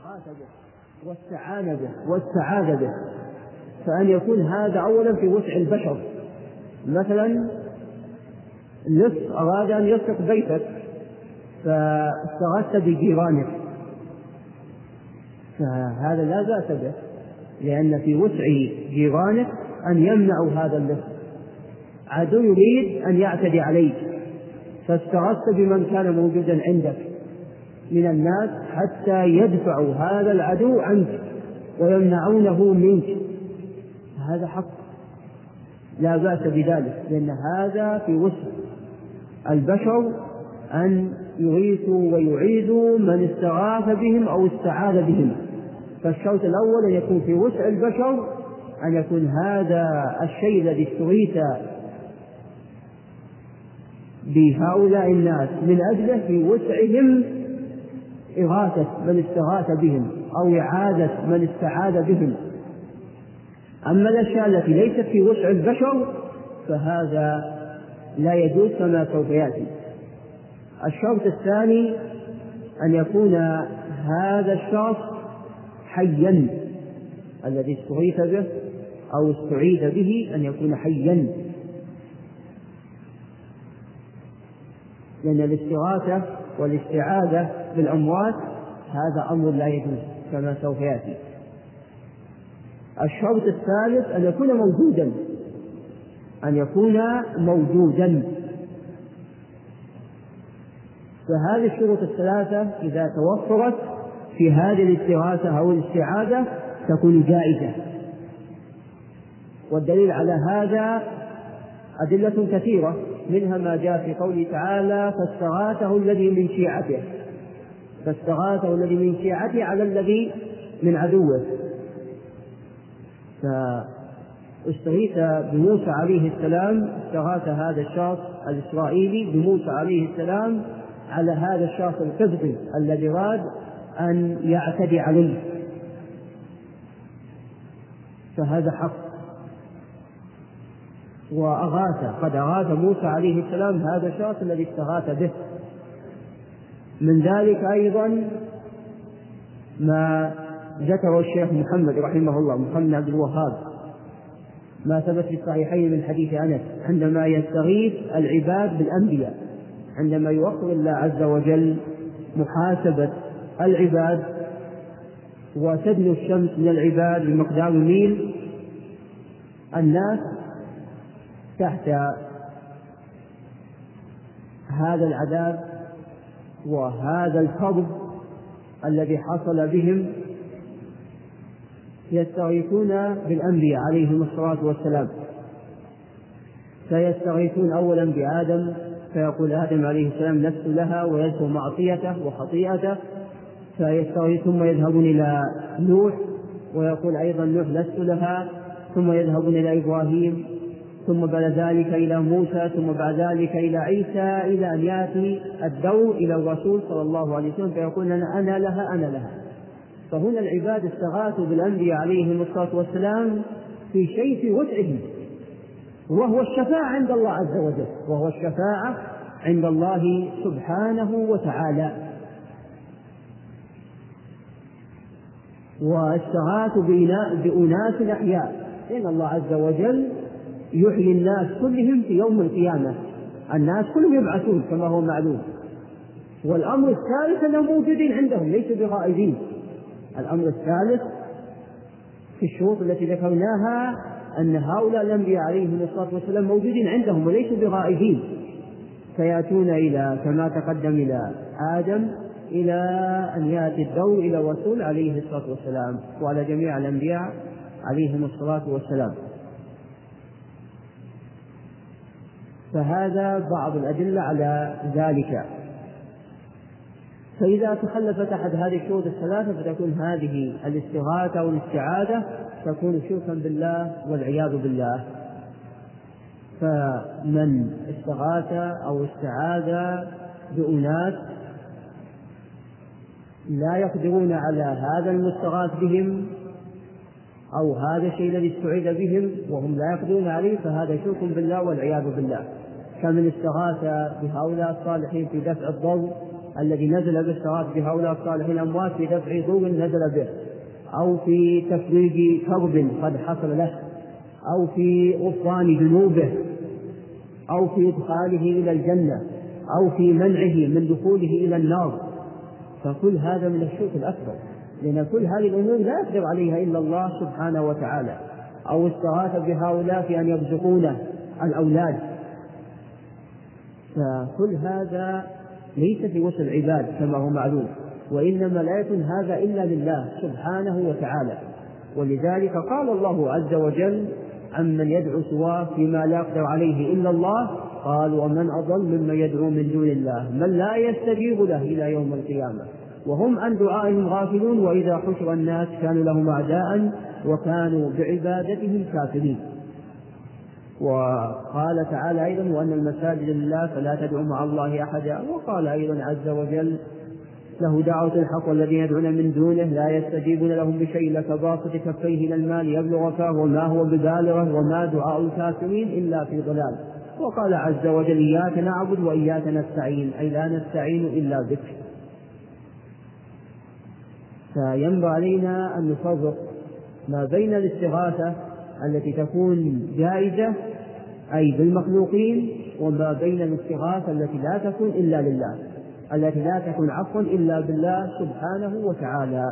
والاستغاثة به واستعانة به واستعاذ به، فأن يكون هذا أولا في وسع البشر. مثلا لص أراد أن يسرق بيتك فاستغاثت بجيرانك، فهذا لا بأس به، لأن في وسع جيرانك أن يمنعوا هذا اللص. عدو يريد أن يعتدي عليك فاستغثت بمن كان موجودا عندك من الناس حتى يدفعوا هذا العدو عنك ويمنعونه منك، هذا حق لا بأس بذلك، لأن هذا في وسع البشر أن يغيثوا ويعيذوا من استغاث بهم أو استعاذ بهم. فالشرط الأول أن يكون في وسع البشر، أن يكون هذا الشيء الذي استغيث بهؤلاء الناس من أجله في وسعهم إغاثة من استغاث بهم أو إعادة من استعاذ بهم. أما الأشياء التي ليست في وسع البشر فهذا لا يجوز كما سوف يأتي. الشرط الثاني أن يكون هذا الشخص حيا، الذي استغيث به أو استعيذ به أن يكون حيا، لأن الاستغاثة والاستعاذة بالأموات هذا أمر لا يجوز كما سوف يأتي. الشرط الثالث أن يكون موجودا، أن يكون موجودا. فهذه الشروط الثلاثة إذا توفرت في هذه الاستغاثة أو الاستعاذة تكون جائزة. والدليل على هذا أدلة كثيرة، منها ما جاء في قوله تعالى فاستغاثه الذي من شيعته، فاستغاثه الذي من شيعته على الذي من عدوه. فاستغيث بموسى عليه السلام، استغاث هذا الشخص الإسرائيلي بموسى عليه السلام على هذا الشخص القبطي الذي أراد أن يعتدي عليه، فهذا حق. وأغاث، قد أغاث موسى عليه السلام هذا الشخص الذي استغاث به. من ذلك أيضا ما ذكره الشيخ محمد رحمه الله، محمد عبد الوهاب، ما ثبت في الصحيحين من حديث أنس عندما يستغيث العباد بالأنبياء، عندما يوفر الله عز وجل محاسبة العباد وتدنو الشمس من العباد بمقدار ميل، الناس تحت هذا العذاب وهذا الكرب الذي حصل بهم يستغيثون بالأنبياء عليهم الصلاة والسلام. فيستغيثون أولا بآدم، فيقول آدم عليه السلام لست لها ويذكر معصيته وخطيئته، فيستغيث ثم يذهبون إلى نوح ويقول أيضا نوح لست لها، ثم يذهبون إلى إبراهيم، ثم بعد ذلك إلى موسى، ثم بعد ذلك إلى عيسى، إلى أن يأتي الدور إلى الرسول صلى الله عليه وسلم فيقول أنا لها أنا لها. فهنا العباد استغاثوا بالأنبياء عليهم الصلاة والسلام في شيء في وسعهم، وهو الشفاعة عند الله عز وجل، وهو الشفاعة عند الله سبحانه وتعالى. واستغاثوا بأناس أحياء، إن الله عز وجل يحيي الناس كلهم في يوم القيامة، الناس كلهم يبعثون كما هو معلوم. والأمر الثالث أنهم موجودين عندهم ليسوا بغائبين. الأمر الثالث في الشروط التي ذكرناها أن هؤلاء الأنبياء عليهم الصلاة والسلام موجودين عندهم وليسوا بغائبين، فيأتون إلى كما تقدم إلى آدم إلى أن يأتي الدور إلى الرسول عليه الصلاة والسلام وعلى جميع الأنبياء عليهم الصلاة والسلام. فهذا بعض الأدلة على ذلك. فإذا تخلفت أحد هذه الشروط الثلاثة فتكون هذه الاستغاثة والاستعاذة تكون شركا بالله والعياذ بالله. فمن استغاث أو استعاذ بأناس لا يقدرون على هذا المستغاث بهم أو هذا الشيء الذي استعيذ بهم وهم لا يقدرون عليه، فهذا شرك بالله والعياذ بالله. كمن استغاث بهؤلاء الصالحين في دفع الضر الذي نزل بالاستغاثة بهؤلاء الصالحين الأموات في دفع ضر نزل به، أو في تفريج كرب قد حصل له، أو في غفران ذنوبه، أو في إدخاله إلى الجنة، أو في منعه من دخوله إلى النار، فكل هذا من الشرك الأكبر، لأن كل هذه الأمور لا يقدر عليها إلا الله سبحانه وتعالى. أو استغاث بهؤلاء في أن يرزقونه الأولاد، فكل هذا ليس في وسع العباد كما هو معلوم، وإنما لا يكون هذا إلا لله سبحانه وتعالى. ولذلك قال الله عز وجل عمن يدعو سواه فيما لا يقدر عليه إلا الله، قال ومن أضل ممن يدعو من دون الله من لا يستجيب له إلى يوم القيامة وهم عن دعائهم غافلون وإذا حشر الناس كانوا لهم أعداء وكانوا بعبادتهم كافرين. وقال تعالى أيضا وأن المساجد لله فلا تدعوا مع الله أحدا. وقال أيضا عز وجل له دعوة الحق والذين يدعون من دونه لا يستجيبون لهم بشيء لكباسط كفيه إلى المال يبلغ فاه وما هو ببالغه وما دعاء الكافرين إلا في ضلال. وقال عز وجل إياك نعبد وإياك نستعين، أي لا نستعين إلا بك. فينبغي علينا أن نفرق ما بين الاستغاثة التي تكون جائزة أي بالمخلوقين، وما بين الاستغاثة التي لا تكون إلا لله، التي لا تكون عفوا إلا بالله سبحانه وتعالى.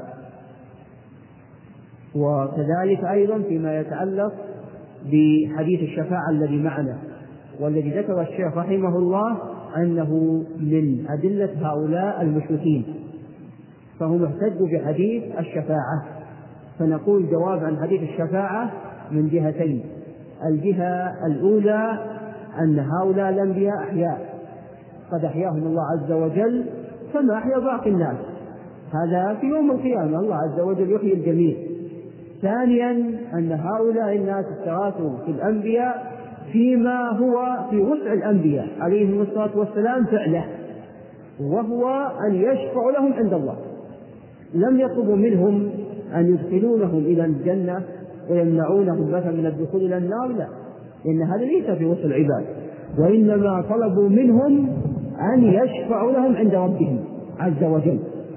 وكذلك أيضا فيما يتعلق بحديث الشفاعة الذي معنا، والذي ذكر الشيخ رحمه الله أنه من أدلة هؤلاء المشركين، فهم احتجوا بحديث الشفاعة. فنقول جواب عن حديث الشفاعة من جهتين: الجهة الأولى أن هؤلاء الأنبياء أحياء قد أحياهم الله عز وجل كما أحيا باقي الناس، هذا في يوم القيامة الله عز وجل يحيي الجميع. ثانيا أن هؤلاء الناس استغاثوا في الأنبياء فيما هو في وسع الأنبياء عليهم الصلاة والسلام فعله، وهو أن يشفعوا لهم عند الله. لم يطلبوا منهم أن يدخلونهم إلى الجنة ويمنعونهم مثلا من الدخول إلى النار، لا، لأن هذا ليس في وسع العباد، وإنما طلبوا منهم أن يشفعوا لهم عند ربهم عز وجل.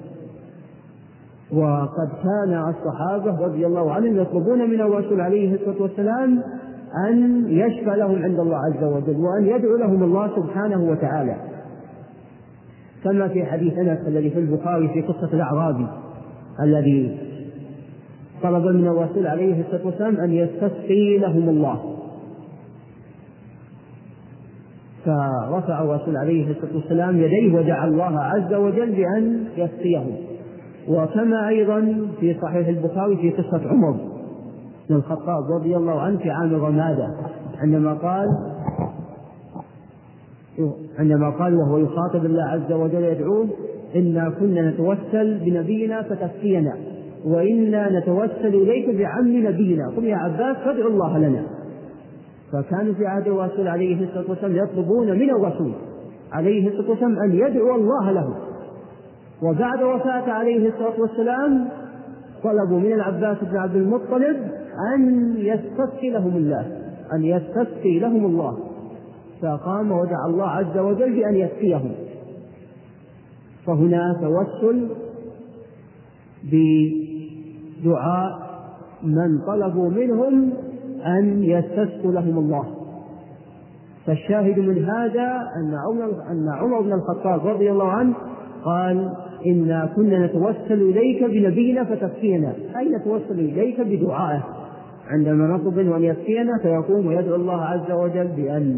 وقد كان الصحابة رضي الله عنهم يطلبون من الرسول عليه الصلاة والسلام أن يشفع لهم عند الله عز وجل وأن يدعو لهم الله سبحانه وتعالى، كما في حديث أنس الذي في البخاري في قصة الأعرابي الذي طلب من الرسول عليه الصلاة والسلام أن يستسقي لهم الله، فرفع الرسول عليه الصلاة والسلام يديه ودعا الله عز وجل بأن يسقيهم. وكما أيضا في صحيح البخاري في قصة عمر بن الخطاب رضي الله عنه في عام الرمادة عندما قال وهو يخاطب الله عز وجل يدعوه: إنا كنا نتوسل بنبينا فتسقينا، وإنا نتوسل إليك بعم نبينا، قل يا عباس فادعوا الله لنا. فكانوا في عهد الرسول عليه الصلاة والسلام يطلبون من الرسول عليه الصلاة والسلام أن يدعو الله له، وبعد وفاة عليه الصلاة والسلام طلبوا من العباس بن عبد المطلب أن يستسقي لهم الله، فقام ودعا الله عز وجل بأن يسقيهم. فهنا توسل بدعاء من طلبوا منهم أن يستسقوا لهم الله. فالشاهد من هذا أن عمر بن الخطاب رضي الله عنه قال: إنا كنا نتوسل إليك بنبينا فتسقينا، أي نتوسل إليك بدعائه، عندما نطلب منه أن يسقينا فيقوم ويدعو الله عز وجل بأن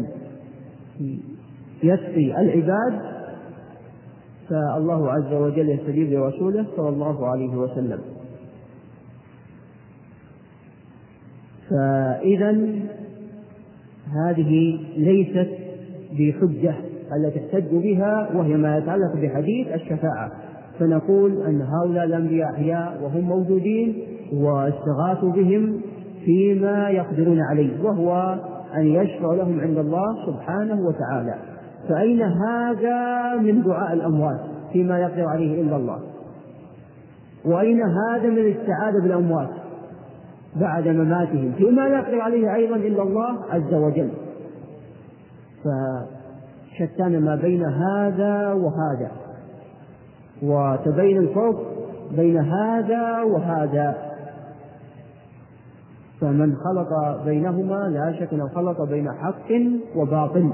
يسقي العباد، فالله عز وجل يستجيب لرسوله صلى الله عليه وسلم. فإذا هذه ليست بحجة التي تحتج بها، وهي ما يتعلق بحديث الشفاعة. فنقول أن هؤلاء الأنبياء أحياء وهم موجودين، واستغاثوا بهم فيما يقدرون عليه، وهو أن يشفع لهم عند الله سبحانه وتعالى. فأين هذا من دعاء الأموات فيما يقدر عليه إلا الله؟ وأين هذا من الاستعاذة بالأموات بعد مماتهم فيما لا يقدر عليه أيضا إلا الله عز وجل؟ فشتان ما بين هذا وهذا. وتبين الفرق بين هذا وهذا. فمن خلط بينهما لا شك أنه خلط بين حق وباطل.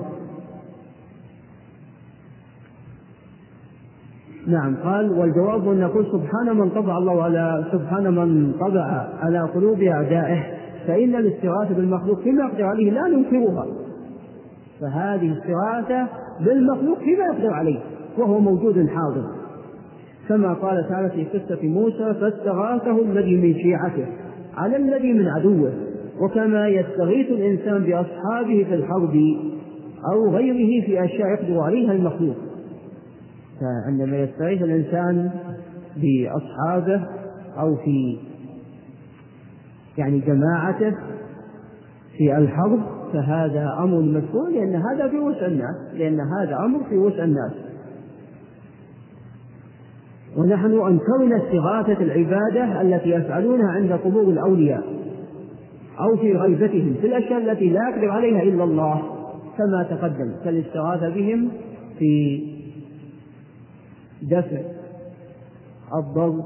نعم. قال: والجواب أن نقول سبحان من طبع على قلوب أعدائه، فإن الاستغاثة بالمخلوق فيما يقدر عليه لا ننكرها. فهذه استغاثة بالمخلوق فيما يقدر عليه وهو موجود حاضر، كما قال تعالى في قصة موسى: فاستغاثه الذي من شيعته على الذي من عدوه. وكما يستغيث الإنسان بأصحابه في الحرب أو غيره في أشياء يقدر عليها المخلوق. فعندما يستغيث الإنسان بأصحابه أو في جماعته في الحرب فهذا أمر مشروع، لأن هذا أمر في وسع الناس. ونحن أنكرنا استغاثة العبادة التي يفعلونها عند قبور الأولياء أو في غيبتهم في الأشياء التي لا يقدر عليها إلا الله، كما تقدم، كالاستغاثة بهم في دفع الضر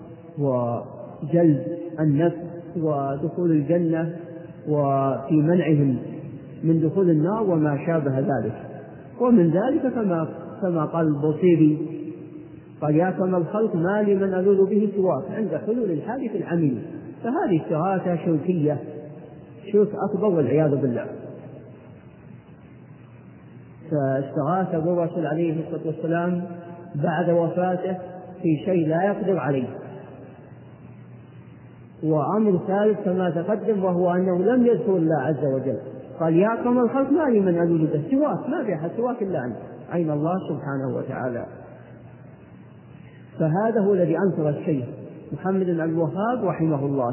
وجلب النفع ودخول الجنة، وفي منعهم من دخول النار وما شابه ذلك. ومن ذلك كما قال البوصيري: قال: يا كما الخلق ما لي من ألوذ به سواك عند حلول الحادث العميم. فهذه استغاثة شركية، شرك أكبر والعياذ بالله. فاستغاث بالرسول عليه الصلاة والسلام بعد وفاته في شيء لا يقدر عليه. وأمر ثالث كما تقدم، وهو أنه لم يذكر الله عز وجل، قال: يا كما الخلق ما لي من ألوذ به سواك، ما في أحد سواك إلا أنت، أين الله سبحانه وتعالى. فهذا هو الذي أنكر الشيخ محمد بن عبد الوهاب رحمه الله.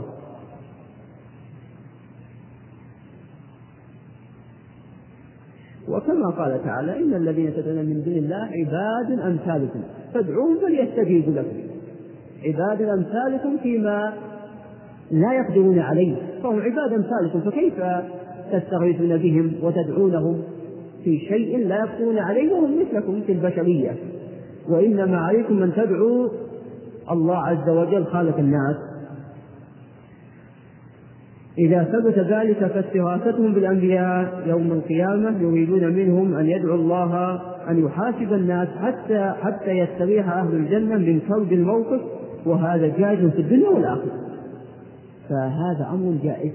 وكما قال تعالى: إن الذين تدعون من دون الله عباد أمثالكم فادعوهم فليستجيبوا لكم. عباد أمثالكم فيما لا يقدرون عليه، فهم عباد أمثالكم، فكيف تستغيثون بهم وتدعونهم في شيء لا يقدرون عليه وهم مثلكم في البشرية؟ وإنما عليكم أن تدعوا الله عز وجل خالق الناس. إذا ثبت ذلك فاستغاثتهم بالأنبياء يوم القيامة يريدون منهم أن يدعوا الله أن يحاسب الناس حتى يستريح أهل الجنة من كرب الموقف، وهذا جائز في الدنيا والآخرة. فهذا أمر جائز.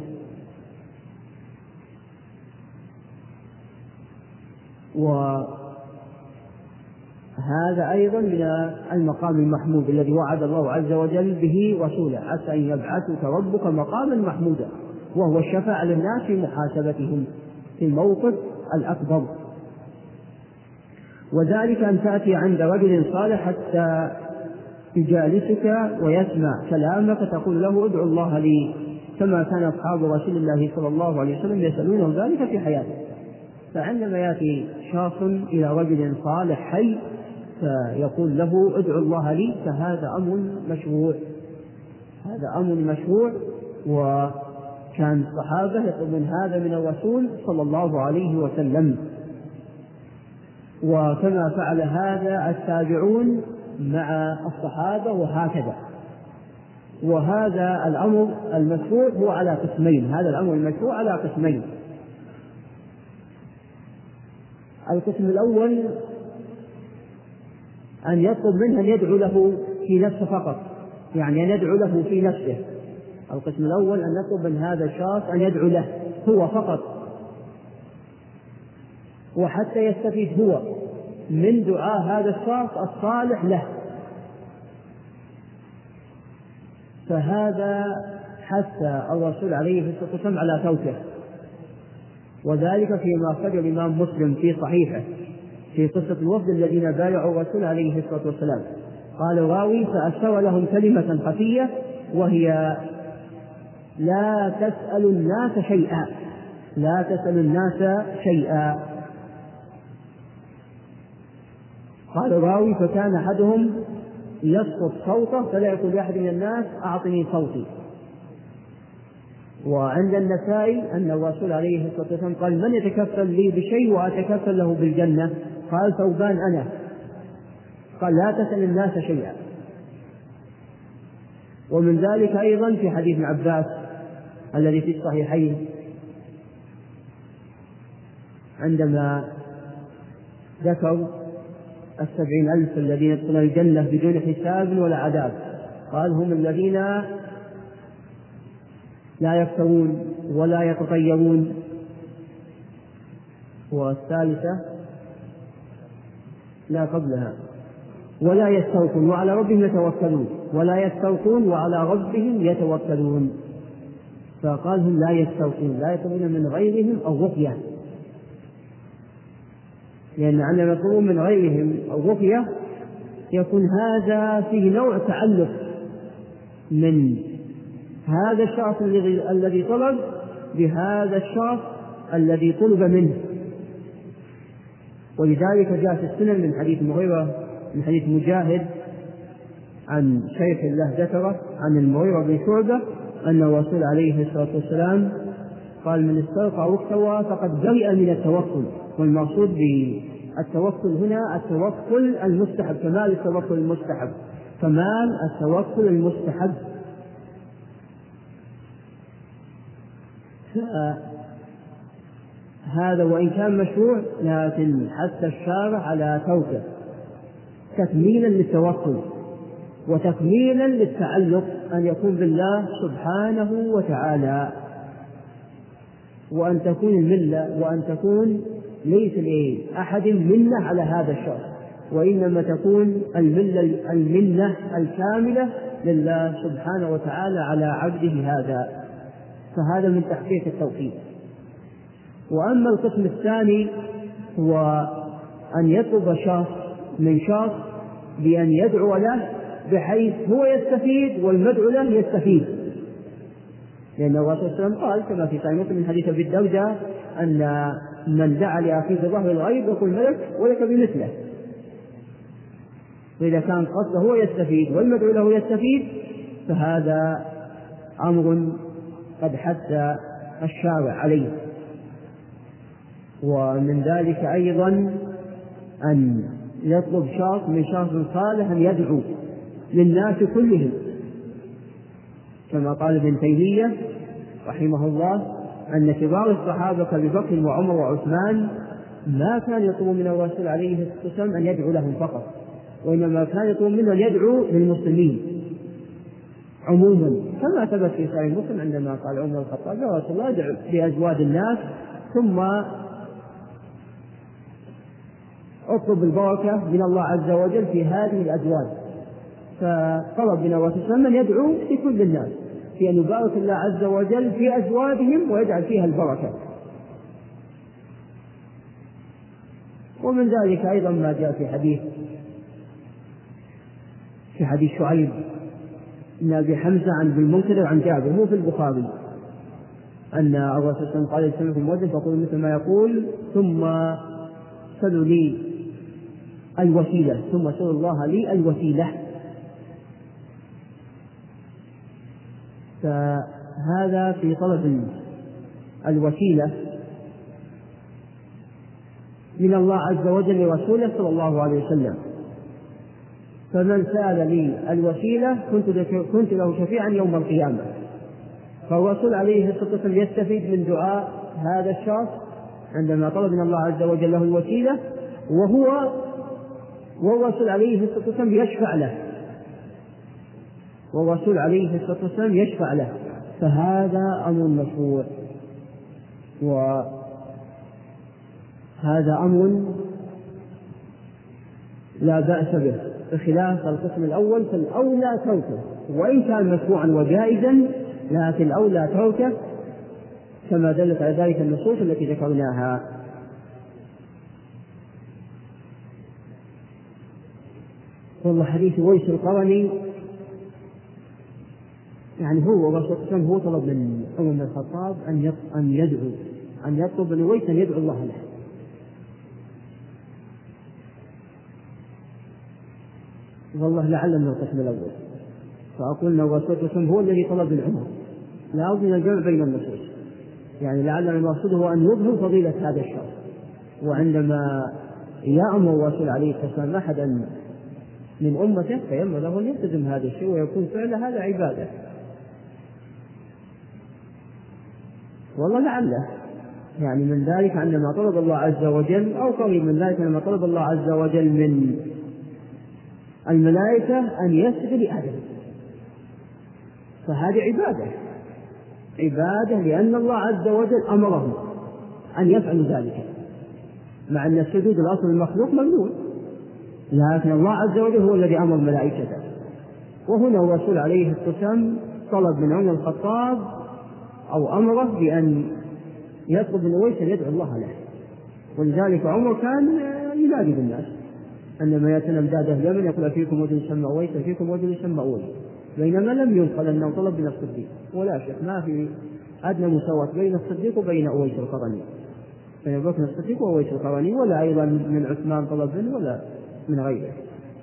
وهذا أيضا من المقام المحمود الذي وعد الله عز وجل به رسوله: عسى أن يبعثك ربك مقاما محمودا، وهو الشفاعة للناس في محاسبتهم في الموقف الأكبر. وذلك أن تأتي عند رجل صالح حتى يجالسك ويسمع كلامك تقول له: ادعو الله لي، كما كان أصحاب رسول الله صلى الله عليه وسلم يسألونه ذلك في حياته. فعندما يأتي شخص إلى رجل صالح حي فيقول له: ادعو الله لي، فهذا أمر مشروع. هذا أمر مشروع، وكان الصحابة يطلبون هذا من الرسول صلى الله عليه وسلم، وكما فعل هذا التابعون مع الصحابة وهكذا. وهذا الأمر المشروع هو على قسمين. هذا الأمر المشروع على قسمين. القسم الأول أن يطلب منه أن يدعو له في نفسه فقط، يعني أن يدعو له في نفسه. القسم الأول أن يطلب من هذا الشخص أن يدعو له هو فقط، وحتى يستفيد هو من دعاء هذا الشخص الصالح له. فهذا حث الرسول عليه الصلاة والسلام على تركه، وذلك فيما أخرجه الإمام مسلم في صحيحه في قصة الوفد الذين بايعوا الرسول عليه الصلاة والسلام. قال الراوي: فأشار لهم كلمة خفية وهي: لا تسأل الناس شيئا، لا تسأل الناس شيئا. قال الراوي: فكان أحدهم يسقط صوته فلا يقول لأحد من الناس: أعطني صوتي. وعند النسائي أن الرسول عليه الصلاة والسلام قال: من يتكفل لي بشيء وأتكفل له بالجنة؟ قال: ثوبان أنا. قال لا تسأل الناس شيئا. ومن ذلك أيضا في حديث ابن عباس الذي في الصحيحين عندما ذكر 70,000 الذين يدخلون الجنة بدون حساب ولا عذاب، قال هم الذين لا يفترون ولا يتطيرون. والثالثة لا قبلها ولا يستوقون وعلى ربهم يتوكلون، ولا يستوقون وعلى ربهم يتوكلون. فقال هم لا يستوقون، لا يطلبون من غيرهم أو رقية، لأن عندما يطلبون من غيرهم أو رقية يكون هذا فيه نوع تعلق من هذا الشخص الذي طلب بهذا الشخص الذي طلب منه. ولذلك جاء في السنن من حديث مغيرة من حديث مجاهد عن شيخ الله ذكره عن المغيرة بن شعبة أن الرسول عليه الصلاة والسلام قال من استرقى واكتوى فقد برئ من التوكل. والمقصود بالتوكل هنا التوكل المستحب، كمال التوكل المستحب، كمال التوكل المستحب. هذا وإن كان مشروع لكن حتى الشارع على توقف تكميلا للتوكل وتكميلا للتعلق أن يكون بالله سبحانه وتعالى، وأن تكون الملة وأن تكون ليس لأحد منة على هذا الشخص، وإنما تكون المنة الكاملة لله سبحانه وتعالى على عبده هذا. فهذا من تحقيق التوحيد. وأما القسم الثاني هو أن يطلب شخص من شخص بأن يدعو له بحيث هو يستفيد والمدعو له يستفيد، لأن الرسول صلى الله عليه وسلم قال كما في صحيح مسلم من حديث أبي الدرداء أن من دعا لأخيه بظهر الغيب يقول ملك ولك بمثله. وإذا كان قصده هو يستفيد والمدعو له يستفيد فهذا أمر قد حث الشارع عليه. ومن ذلك أيضا أن يطلب شخص من شخص صالح أن يدعو للناس كلهم، كما قال ابن تيمية رحمه الله أن كبار الصحابة كأبي بكر وعمر وعثمان ما كان يطلب من الرسول عليه الصلاة والسلام أن يدعو لهم فقط، وإنما كان يطلب منه أن يدعو للمسلمين عموما، كما ثبت في صحيح مسلم عندما قال عمر الخطاب يا رسول الله ادعو لأزواج الناس ثم اطلب البركة من الله عز وجل في هذه الأزواج. فطلب من الرسول صلى الله عليه وسلم أن يدعو في كل الناس في أن يبارك الله عز وجل في أزواجهم ويجعل فيها البركة. ومن ذلك أيضا ما جاء في حديث شعيب بن أبي حمزة عن ابن المنكدر عن جابر مو في البخاري أن الرسول صلى الله عليه وسلم قال يسمعكم المؤذن فقولوا مثل ما يقول ثم سلوا لي الوسيلة ثم سلوا الله لي الوسيلة. فهذا في طلب الوسيلة من الله عز وجل لرسوله صلى الله عليه وسلم. فمن سأل لي الوسيلة كنت له شفيعا يوم القيامة. فالرسول عليه الصلاة والسلام يستفيد من دعاء هذا الشخص عندما طلب من الله عز وجل له الوسيلة، والرسول عليه الصلاة والسلام يشفع له، والرسول عليه الصلاة والسلام يشفع له. فهذا أمر مشروع، وهذا أمر لا بأس به، بخلاف القسم الأول فالأولى تركه، وإن كان مشروعا وجائزا لكن الأولى تركه كما دلت على ذلك النصوص التي ذكرناها. والله حديث ويس القرني يعني هو الرسول صلى الله عليه وسلم هو طلب من عمر بن الخطاب أن يطلب من ويس أن يدعو الله له. والله لعل من القسم الأول، فأقول أن الرسول صلى الله عليه وسلم هو الذي طلب من عمر، لا أظن الجمع بين النصوص، يعني لعل المقصود هو أن يظهر فضيلة هذا الشخص. وعندما يأمر الرسول عليه الصلاة والسلام أحدا من أمته فينبغي له أن يلتزم هذا الشيء ويكون فعل هذا عبادة. والله لعله يعني من ذلك أن ما طلب الله عز وجل أو قريب من ذلك أن ما طلب الله عز وجل من الملائكة أن يسجد لآدم، فهذه عبادة لأن الله عز وجل أمرهم أن يفعلوا ذلك، مع أن السجود الأصل المخلوق ممنوع، لكن الله عز وجل هو الذي أمر الملائكة. وهنا الرسول عليه الصلاة والسلام طلب من عمر الخطاب أو أمره بأن يطلب من أويس أن يدعو الله له، ولذلك عمر كان ينادي بالناس عندما يأتنا امداد أهل اليمن يقول أفيكم رجل يسمى أويس أفيكم رجل يسمى أويس، بينما لم ينقل أنه طلب من الصديق، ولا شك ما في أدنى مساواة بين الصديق وبين أويس القرني، بين أبو بكر الصديق وأويس القرني، ولا أيضا من عثمان طلب منه ولا من غيره.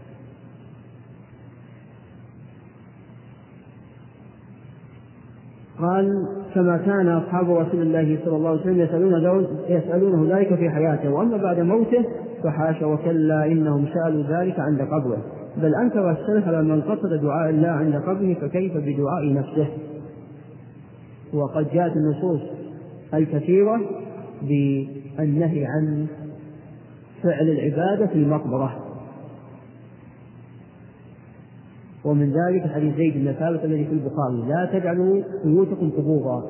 قال كما كان أصحاب رسول الله صلى الله عليه وسلم يسألونه ذلك في حياته، وأما بعد موته فحاشا وكلا إنهم سألوا ذلك عند قبره، بل أنكر السلف على من قصد دعاء الله عند قبره فكيف بدعاء نفسه. وقد جاءت النصوص الكثيرة بالنهي عن فعل العبادة في المقبرة، ومن ذلك حديث زيد بن ثابت الذي في البخاري لا تجعلوا بيوتكم قبورا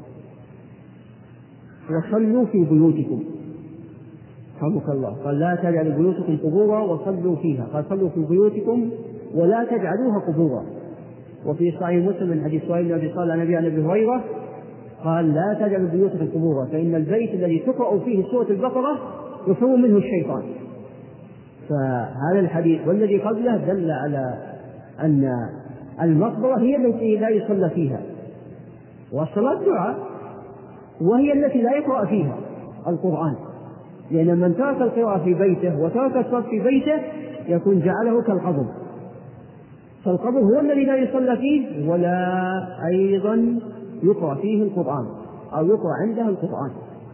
وصلوا في بيوتكم، رحمك الله، قال لا تجعلوا بيوتكم قبورا وصلوا فيها، قال صلوا في بيوتكم ولا تجعلوها قبورا. وفي صحيح مسلم من حديث سهيل بن أبي صالح عن أبي هريرة قال لا تجعلوا بيوتكم قبورا فإن البيت الذي تقرأ فيه سورة البقرة يفر منه الشيطان. فهذا الحديث والذي قبله دل على أن المقبرة هي التي لا يصلى فيها، والصلاة دعاء، وهي التي لا يقرأ فيها القرآن، لأن من ترك القراءة في بيته وترك الصلاة في بيته يكون جعله كالقبر، فالقبر هو الذي لا يصلى فيه ولا أيضا يقرأ فيه القرآن أو يقرأ عنده القرآن.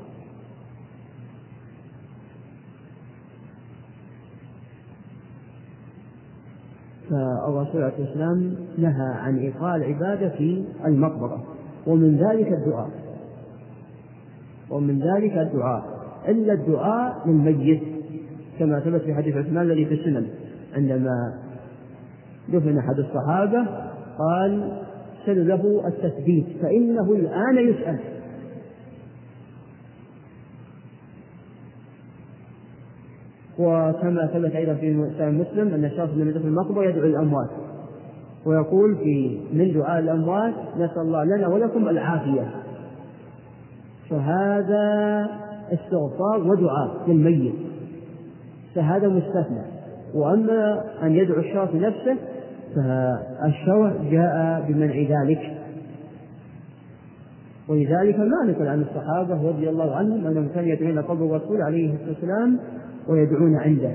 فالرسول عليه السلام نهى عن إيقاع العبادة في المقبرة، ومن ذلك الدعاء إلا الدعاء للميت كما ثبت في حديث عثمان الذي في السنن عندما دفن أحد الصحابة قال سل له التثبيت فإنه الآن يسأل. وكما ثبت أيضا في مسلم أن الشخص لم يدخل المقبرة يدعو الأموات ويقول من دعاء الأموات نسأل الله لنا ولكم العافية، فهذا استغفار ودعاء للميت، فهذا مستثنى. وأما أن يدعو الشخص نفسه فالشرع جاء بمنع ذلك، ولذلك ما نقل عن الصحابة رضي الله عنهم أنهم كانوا يدعون قبر الرسول عليه الصلاة والسلام ويدعون عنده،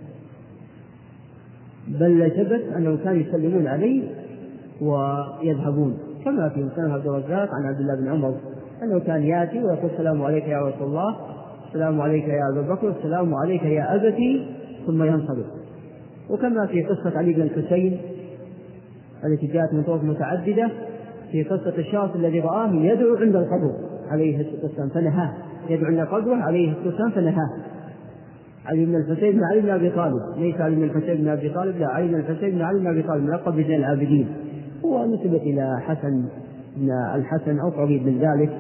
بل ثبت أنهم كانوا يسلمون عليه ويذهبون، كما في مسند عبد الرزاق عن عبد الله بن عمر أنه كان يأتي ويقول السلام عليك يا رسول الله، السلام عليك يا أبا بكر، السلام عليك يا أبتي، ثم ينصرف. وكما في قصة علي بن الحسين التي جاءت من طرق متعددة في قصة الشخص الذي رآه يدعو عند القبر عليه الصلاة والسلام فنهاه، يدعو عند قبره عليه الصلاة والسلام فنهاه. علي بن الحسين بن علي بن أبي طالب، ليس علي بن الحسين بن أبي طالب، لا، علي بن الحسين بن علي بن أبي طالب ملقب بزين العابدين، هو نسبة إلى حسن بن الحسن أو قريب من ذلك.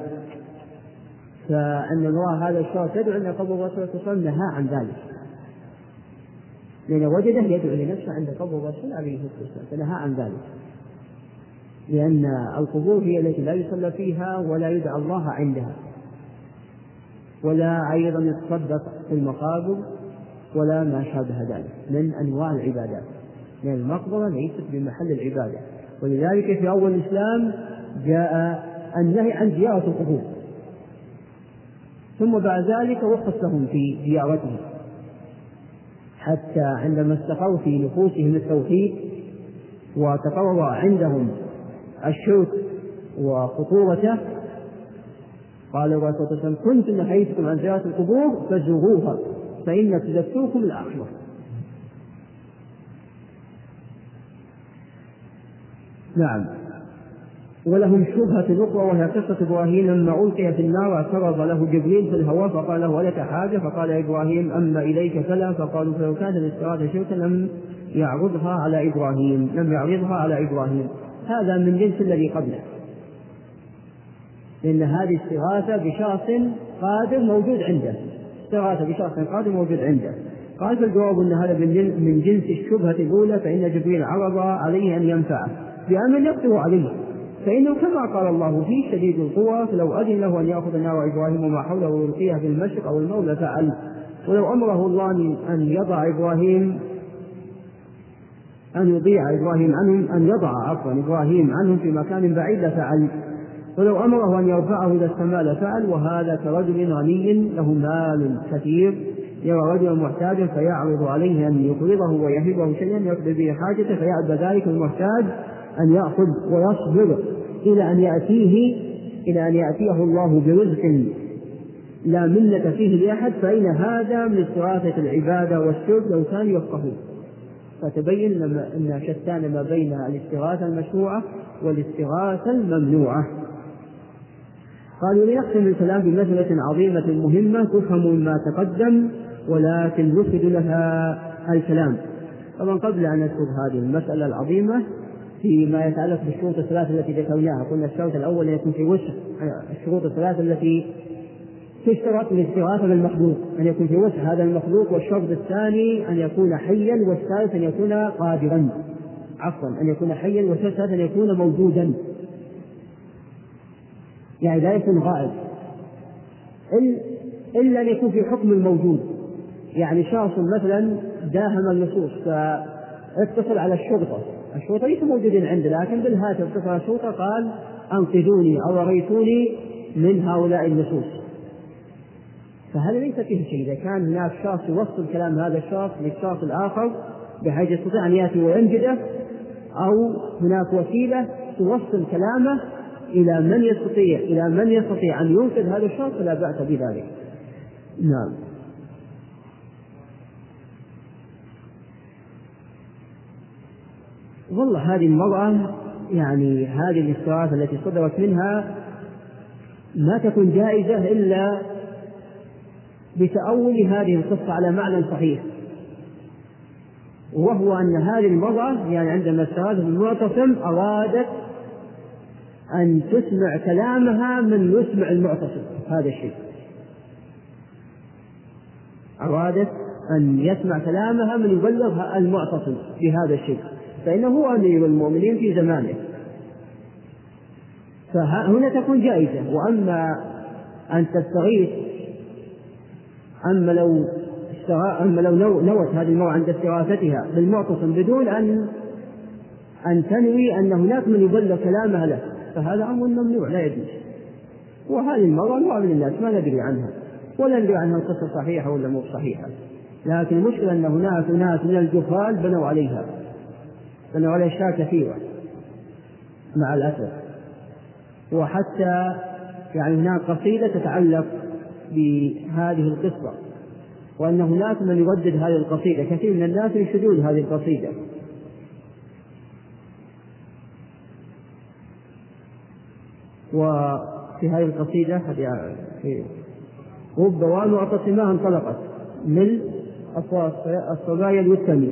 فأن الله هذا الشخص يدعو عند قبر الرسول صلى الله عليه وسلم نهى عن ذلك، لأن وجده يدعو لنفسه عند قبر الرسول عليه الصلاة والسلام فنهى عن ذلك، لأن القبور هي التي لا يصلى فيها ولا يدعى الله عندها، ولا أيضا يتصدق في المقابر ولا ما شابه ذلك من أنواع العبادات، لأن المقبرة ليست بمحل العبادة. ولذلك في أول الإسلام جاء النهي عن زيارة القبور، ثم بعد ذلك رخص لهم في زيارته، حتى عندما استقر في نفوسهم التوحيد وتقرر عندهم الشرك وخطورته قال الرسول صلى الله عليه وسلم كنت نهيتكم عن زيارة القبور فزوروها فإن تذكركم الآخرة. نعم. ولهم شبهة أخرى وهي قصة إبراهيم لما ألقي في النار اعترض له جبريل في الهواء فقال له ولك حاجة؟ فقال إبراهيم أما إليك فلا. فقالوا فلو كانت الاستغاثة شركا لم يعرضها على إبراهيم. هذا من جنس الذي قبله، لأن هذه استغاثة بشخص قادر موجود عنده. قال فالجواب أن هذا من جنس الشبهة الأولى، فإن جبريل عرض عليه أن ينفعه بأمر يقدر عليه، فإنه كما قال الله فيه شديد القوى، فلو أذن له أن يأخذ نار إبراهيم وما حوله ويلقيها في المشرق أو المغرب لفعل. ولو أمره الله أن يضع إبراهيم عنهم في مكان بعيد لفعل، ولو أمره أن يرفعه إلى السماء لفعل. وهذا كرجل غني له مال كثير يرى رجلا محتاجا فيعرض عليه أن يقرضه ويهبه شيئا يقضي به حاجته، فيأبى ذلك المحتاج أن يأخذ ويصبر إلى أن يأتيه الله برزق لا منة فيه لأحد، فإن هذا من استغاثة العبادة والشرك لو كانوا يفقهون. فتبين أن شتان ما بين الاستغاثة المشروعة والاستغاثة الممنوعة. قالوا ليختم الكلام بمسألة عظيمة مهمة تفهم مما تقدم ولكن يفسد لها الكلام. طبعا قبل أن نذكر هذه المسألة العظيمة فيما يتعلق بالشروط الثلاثة التي ذكرناها، قلنا الشرط الأول يكون في وسع الشروط الثلاثة التي تشترط للاستغاثة بالمخلوق، أن يكون في وسع هذا المخلوق، والشرط الثاني أن يكون حيا، والثالث أن يكون قادرا، أن يكون حيا، والثالث أن يكون موجودا، يعني لا يكون غائب إلا أن يكون في حكم الموجود. يعني شخص مثلا داهم اللصوص فاتصل على الشرطة ليس موجودين عنده، لكن بالهاتف اتصل على الشرطة قال أنقذوني أو أريتوني من هؤلاء اللصوص، فهذا ليس فيه شيء. إذا كان هناك شخص يوصل كلام هذا الشخص للشخص الآخر بحيث يستطيع أن يأتي وينجده، أو هناك وسيلة توصل كلامه إلى من يستطيع أن ينقذ هذا الشخص، فلا بأس بذلك. نعم. والله هذه المرأة يعني هذه الاستغاثة التي صدرت منها ما تكون جائزة إلا بتأول هذه القصة على معنى صحيح، وهو أن هذه المرأة يعني عندما استغاثت بالمعتصم أرادت أن تسمع كلامها من يسمع المعتصم، هذا الشيء أرادت أن يسمع كلامها من يبلغ المعتصم بهذا الشيء، فإنه هو أمير المؤمنين في زمانه، فهنا تكون جائزة. وأما أن تستغيث أما لو نوت هذه المرأة عند استغاثتها بالمعتصم بدون أن تنوي أن هناك من يبلغ كلامها له، فهذا أمر ممنوع لا يجوز. وهذه المرأة معظم الناس ما ندري عنها ولا ندري عنها القصة صحيحة ولا مو صحيحة، لكن المشكلة أن هناك ناس من الجهال بنوا عليها أشياء كثيرة مع الأسف. وحتى يعني هناك قصيدة تتعلق بهذه القصة، وأن هناك من يردد هذه القصيدة، كثير من الناس ينشدون هذه القصيدة. وفي هذه القصيدة رب ومعتصمها انطلقت من الصبايا الوتمي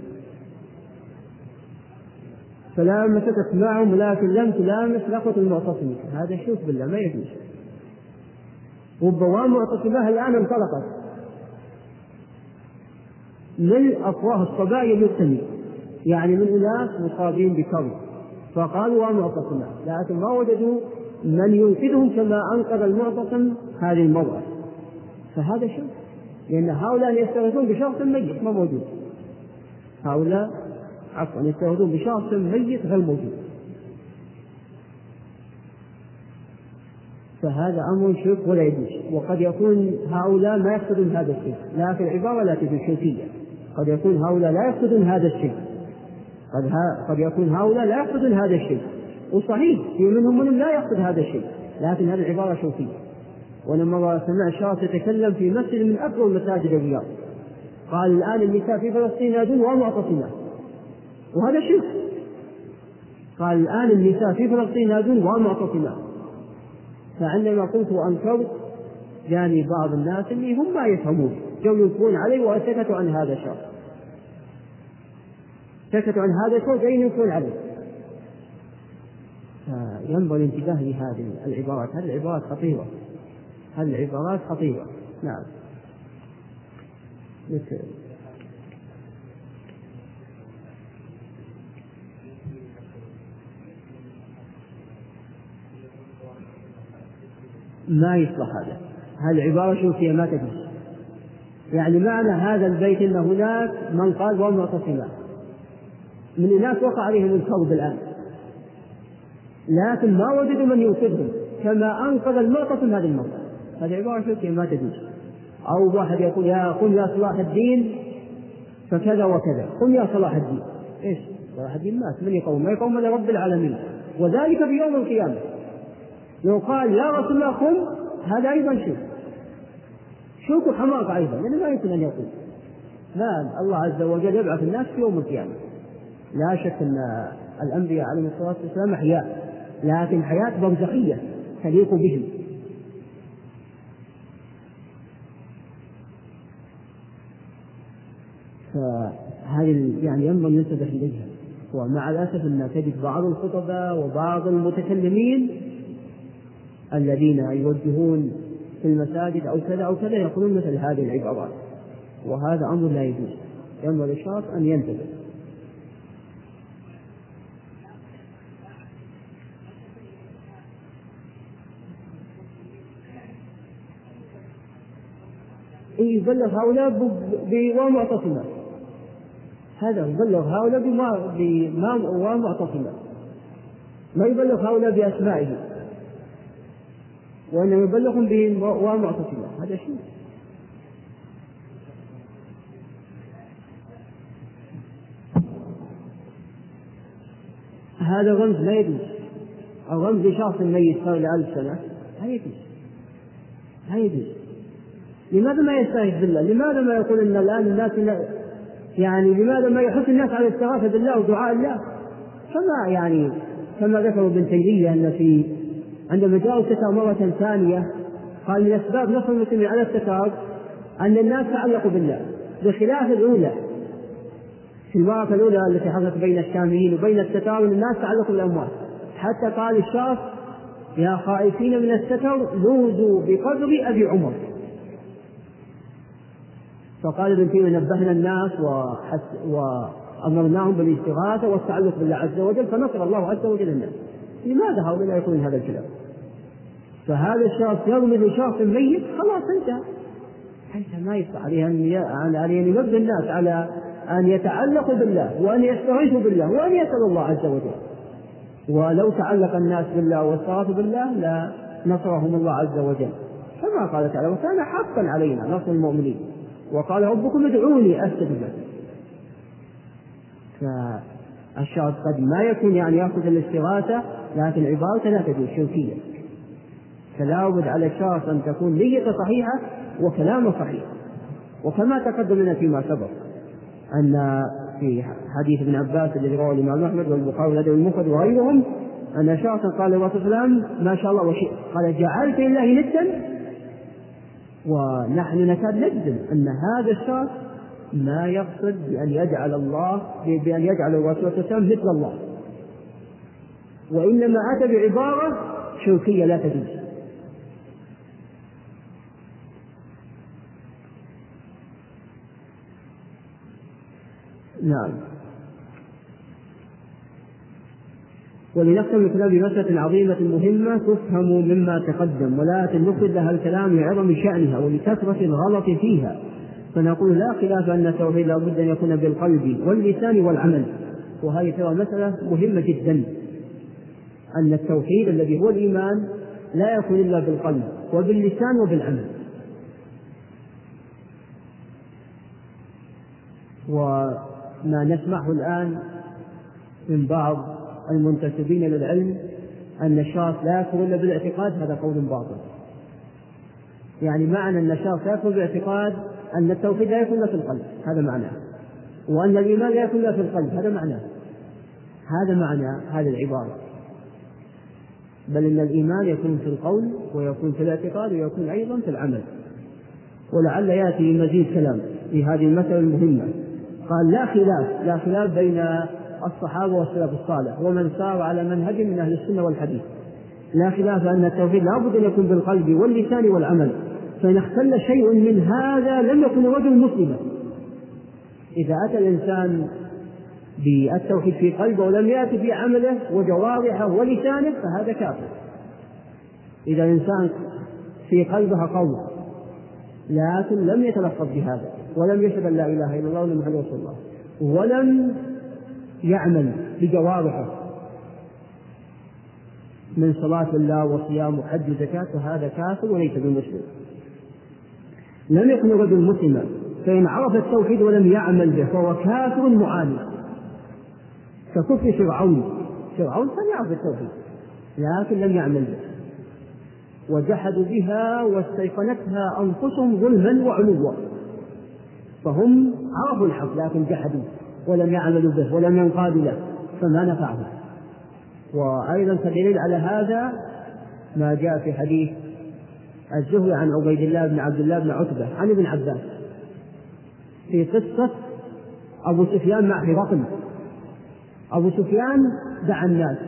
فلامست معهم لكن لم تلامس لقوة المعتصم. هذا شوف بالله ما يجوز. رب ومعتصمها الآن انطلقت من أفواه الصبايا الوتمي، يعني من أناس مصابين بكرب، فقالوا ومعتصمها، لكن ما وجدوا من ينقذهم كما أنقذ المعتصم هذه المرأة. فهذا شيء، لأن هؤلاء يستغيثون بشخص ميت ما موجود، يستغيثون بشخص ميت غير موجود، فهذا أمر شرك ولا يجوز. وقد يكون هؤلاء ما يقصدون هذا الشيء، لكن العبارة لا تكون شركية. قد يكون هؤلاء لا يقصدون هذا الشيء، قد يكون هؤلاء لا يقصدون هذا الشيء، وصحيح في منهم لا يقصد هذا الشيء، لكن هذه العبارة شركية. ولما سمع شخص يتكلم في مسجد من أكبر مساجد الرياض قال الآن النساء في فلسطين ينادون ومعتصمات، وهذا شرك، قال الآن النساء في فلسطين ينادون ومعتصمات. فعندما قلت وأنكرت جاني بعض الناس اللي هم ما يفهمون جو ينكرون علي وسكتوا عن هذا الشر، سكتوا عن هذا الشر جايين ينكرون عليه. فينبغي الانتباه لهذه العبارات، هذه العبارات خطيرة، هذه العبارات خطيرة. نعم. ما يصلح هذه العبارة شوفية ما تجوز. يعني معنى هذا البيت أن هناك من قال والمعتصمات من الناس وقع عليهم الكذب الآن، لكن ما وجدوا من ينقذهم كما أنقذ المعتصم هذه المرة. هذه عبارة شوفية ما تجوز. أو واحد يقول يا قم يا صلاح الدين فكذا وكذا، قم يا صلاح الدين. إيش صلاح الدين؟ مات، من يقوم؟ ما يقوم إلا رب العالمين، وذلك في يوم القيامة. لو قال يا رسول الله قم، هذا أيضا شوك حماقة أيضا، لأنه ما يمكن أن يقول. لا، الله عز وجل يبعث الناس في يوم القيامة. لا شك أن الأنبياء عليهم الصلاة والسلام أحياء، لكن حياة برزخية تليق بهم. فهذه يعني ينبغي أن ينتبه إليها. ومع الأسف أن تجد بعض الخطباء وبعض المتكلمين الذين يوجهون في المساجد أو كذا أو كذا يقولون مثل هذه العبارات، وهذا أمر لا يجوز. ينبغي الشخص أن ينتبه. يبلغ هؤلاء بمعتصمات، هذا يبلغ هؤلاء بمعتصمات، ما يبلغ هؤلاء بأسمائهم، وأنه يبلغهم بمعتصمات. هذا شيء. هذا رمز لا يجوز، أو رمز لشخص ميت صار له 1000 سنة، لا يجوز. لماذا ما يستغيث بالله؟ لماذا ما يقول إن الآن الناس يعني لماذا ما يحث الناس على الاستغاثة بالله ودعاء الله؟ كما ذكر ابن تيمية أن عندما جاءوا التتار مرة ثانية قال من أسباب نصر المسلمين على التتار أن الناس تعلقوا بالله، بخلاف الأولى في المعركة الأولى التي حصلت بين الشاميين وبين التتار أن الناس تعلقوا بالأموات، حتى قال الشاف يا خائفين من التتر لوذوا بقبر أبي عمر. فقال ابن تيمية نبهنا الناس وأمرناهم بالاستغاثة والتعلق بالله عز وجل فنصر الله عز وجل الناس. لماذا هؤلاء يقولون هذا الكلام؟ فهذا الشخص يرمي لشخص ميت، خلاص انتهى. ما يصح عليه أن ينبه الناس على أن يتعلقوا بالله وأن يستغيثوا بالله وأن يسألوا الله عز وجل. ولو تعلق الناس بالله واستغاثوا بالله لا نصرهم الله عز وجل، كما قال تعالى وكان حقا علينا نصر المؤمنين وقال ربكم ادعوني أستجب لكم. فالشخص قد ما يكون يأخذ الاستغاثة، لكن عبارته لا تجوز شركية. فلا بد على الشخص أن تكون نية صحيحة وكلامه صحيح. وكما تقدم لنا فيما سبق أن في حديث ابن عباس الذي رواه الإمام أحمد والبخاري والأدب المفرد وغيرهم أن شخصا قال للرسول صلى الله عليه وسلم ما شاء الله وشئت، قال جعلت لله ندا، ونحن نكاد نجزم أن هذا الشخص ما يقصد بأن يجعل الرسول صلى الله عليه وسلم مثل الله، وإنما أتى بعبارة شركية لا تجوز. نعم. ولنختم الكلام بمسألة عظيمة مهمة تفهم مما تقدم، ولكن نفرد لها الكلام لعظم شأنها ولكثرة الغلط فيها. فنقول لا خلاف أن التوحيد لا بد أن يكون بالقلب واللسان والعمل، وهذه ترى مسألة مهمة جدا، أن التوحيد الذي هو الإيمان لا يكون إلا بالقلب وباللسان وبالعمل. وما نسمعه الآن من بعض المنتسبين للعلم أن الشخص لا يكفر إلا بالاعتقاد، هذا قول باطل. يعني معنى أن الشخص لا يكفر بالاعتقاد أن التوحيد لا يكون في القلب، هذا معناه، وأن الإيمان لا يكون في القلب، هذا معناه. هذا معنى هذه العبارة. بل إن الإيمان يكون في القول ويكون في الاعتقاد ويكون أيضا في العمل. ولعل يأتي مزيد كلام في هذه المسألة المهمة. قال لا خلاف بين الصحابة والسلف الصالح ومن سار على منهج من أهل السنة والحديث، لا خلاف أن التوحيد لا بد أن يكون بالقلب واللسان والعمل، فإن اختل شيء من هذا لم يكن الرجل مسلما. إذا أتى الإنسان بالتوحيد في قلبه ولم يأتي في عمله وجوارحه ولسانه فهذا كافر. إذا الإنسان في قلبه قول لكن لم يتلفظ بهذا ولم يشهد أن لا إله إلا الله وأن محمدا رسول الله ولم يعمل بجوارحه من صلاة الله وصيام وحج وزكاة فهذا كافر وليس بمسلم. لم يكن الرجل مسلما، فإن عرف التوحيد ولم يعمل به فهو كافر معاند ككفر فرعون كان يعرف التوحيد لكن لم يعمل به، وجحدوا بها واستيقنتها أنفسهم ظلما وعلوا، فهم عرفوا الحق لكن جحدوا ولم يعملوا به ولم ينقادوا له فما نفعهم. وأيضا كدليل على هذا ما جاء في حديث الزهري عن عبيد الله بن عبد الله بن عتبة عن ابن عباس في قصة أبو سفيان مع هرقل. أبو سفيان دعا الناس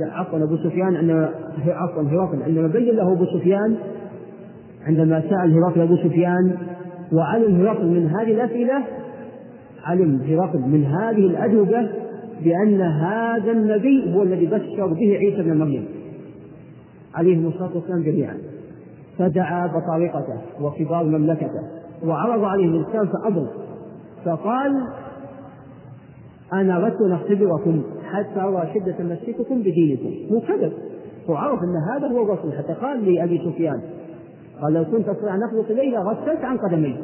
هرقل عندما بين له أبو سفيان، عندما سأل هرقل أبو سفيان وعلم هرقل من هذه الأسئلة، علم هرقل من هذه الأجوبة بأن هذا النبي هو الذي بشر به عيسى بن مريم عليه الصلاة والسلام جميعا، فدعا بطارقته وكبار مملكته وعرض عليهم الإسلام فأبوا، فقال أنا أردت أن أختبركم حتى أرى شدة تمسككم بدينكم. مو كذب، وعرف أن هذا هو الرسول، حتى قال لأبي سفيان قال لو كنت أستطيع أن أخلص إليه غسلت عن قدمي،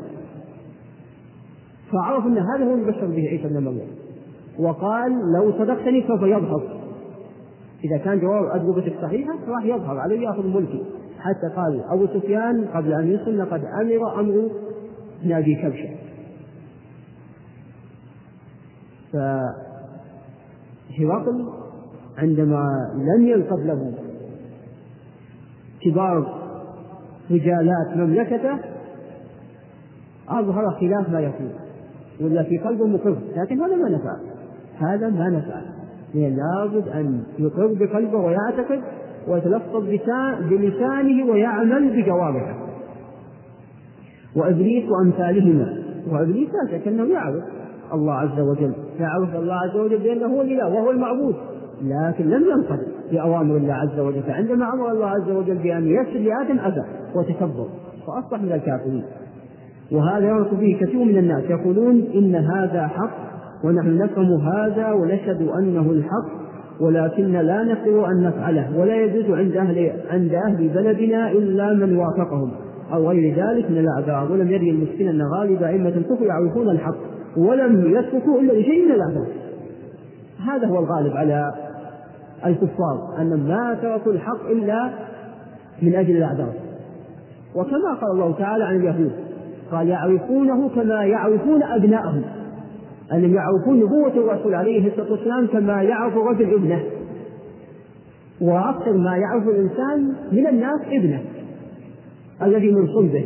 فعرف أن هذا هو المبشر به عيسى بن مريم، وقال لو صدقتني سوف يظهر، إذا كان جواب أجوبتك صحيحة راح يظهر علي يأخذ ملكي. حتى قال أبو سفيان قبل أن يسلم لقد أمر بن أبي كبشة. فهرقل عندما لم يلقب له كبار رجالات مملكته أظهر خلاف ما يقول ولا في قلبه مقر، لكن هذا ما نفع لأن لابد أن يقر بقلبه ويعتقد ويتلفظ بلسانه ويعمل بجوارحه. وإبليس وأمثالهما، وإبليس لا شك أنه يعرف الله عز وجل، يعرف الله عز وجل بأنه هو الإله وهو المعبود، لكن لم ينقض بأوامر الله عز وجل، فعندما أمر الله عز وجل بأن يسجد لآدم أبى وتكبر فأصبح من الكافرين. وهذا يرد به كثير من الناس يقولون إن هذا حق ونحن نفهم هذا ونشهد أنه الحق ولكن لا نقدر أن نفعله ولا يجوز عند أهل بلدنا إلا من وافقهم أو غير ذلك من الأعذار. ولم يدري المسكين أن غالب أئمة الكفر يعرفون الحق ولم يتركوا إلا لشيء من الأعذار. هذا هو الغالب على الكفار أن ما تركوا الحق إلا من أجل الأعذار. وكما قال الله تعالى عن اليهود قال يعرفونه كما يعرفون أبناءهم، أنهم يعرفون نبوة الرسول عليه الصلاة والسلام كما يعرف الرجل ابنه، وأكثر ما يعرف الإنسان من الناس ابنه الذي من صلبه،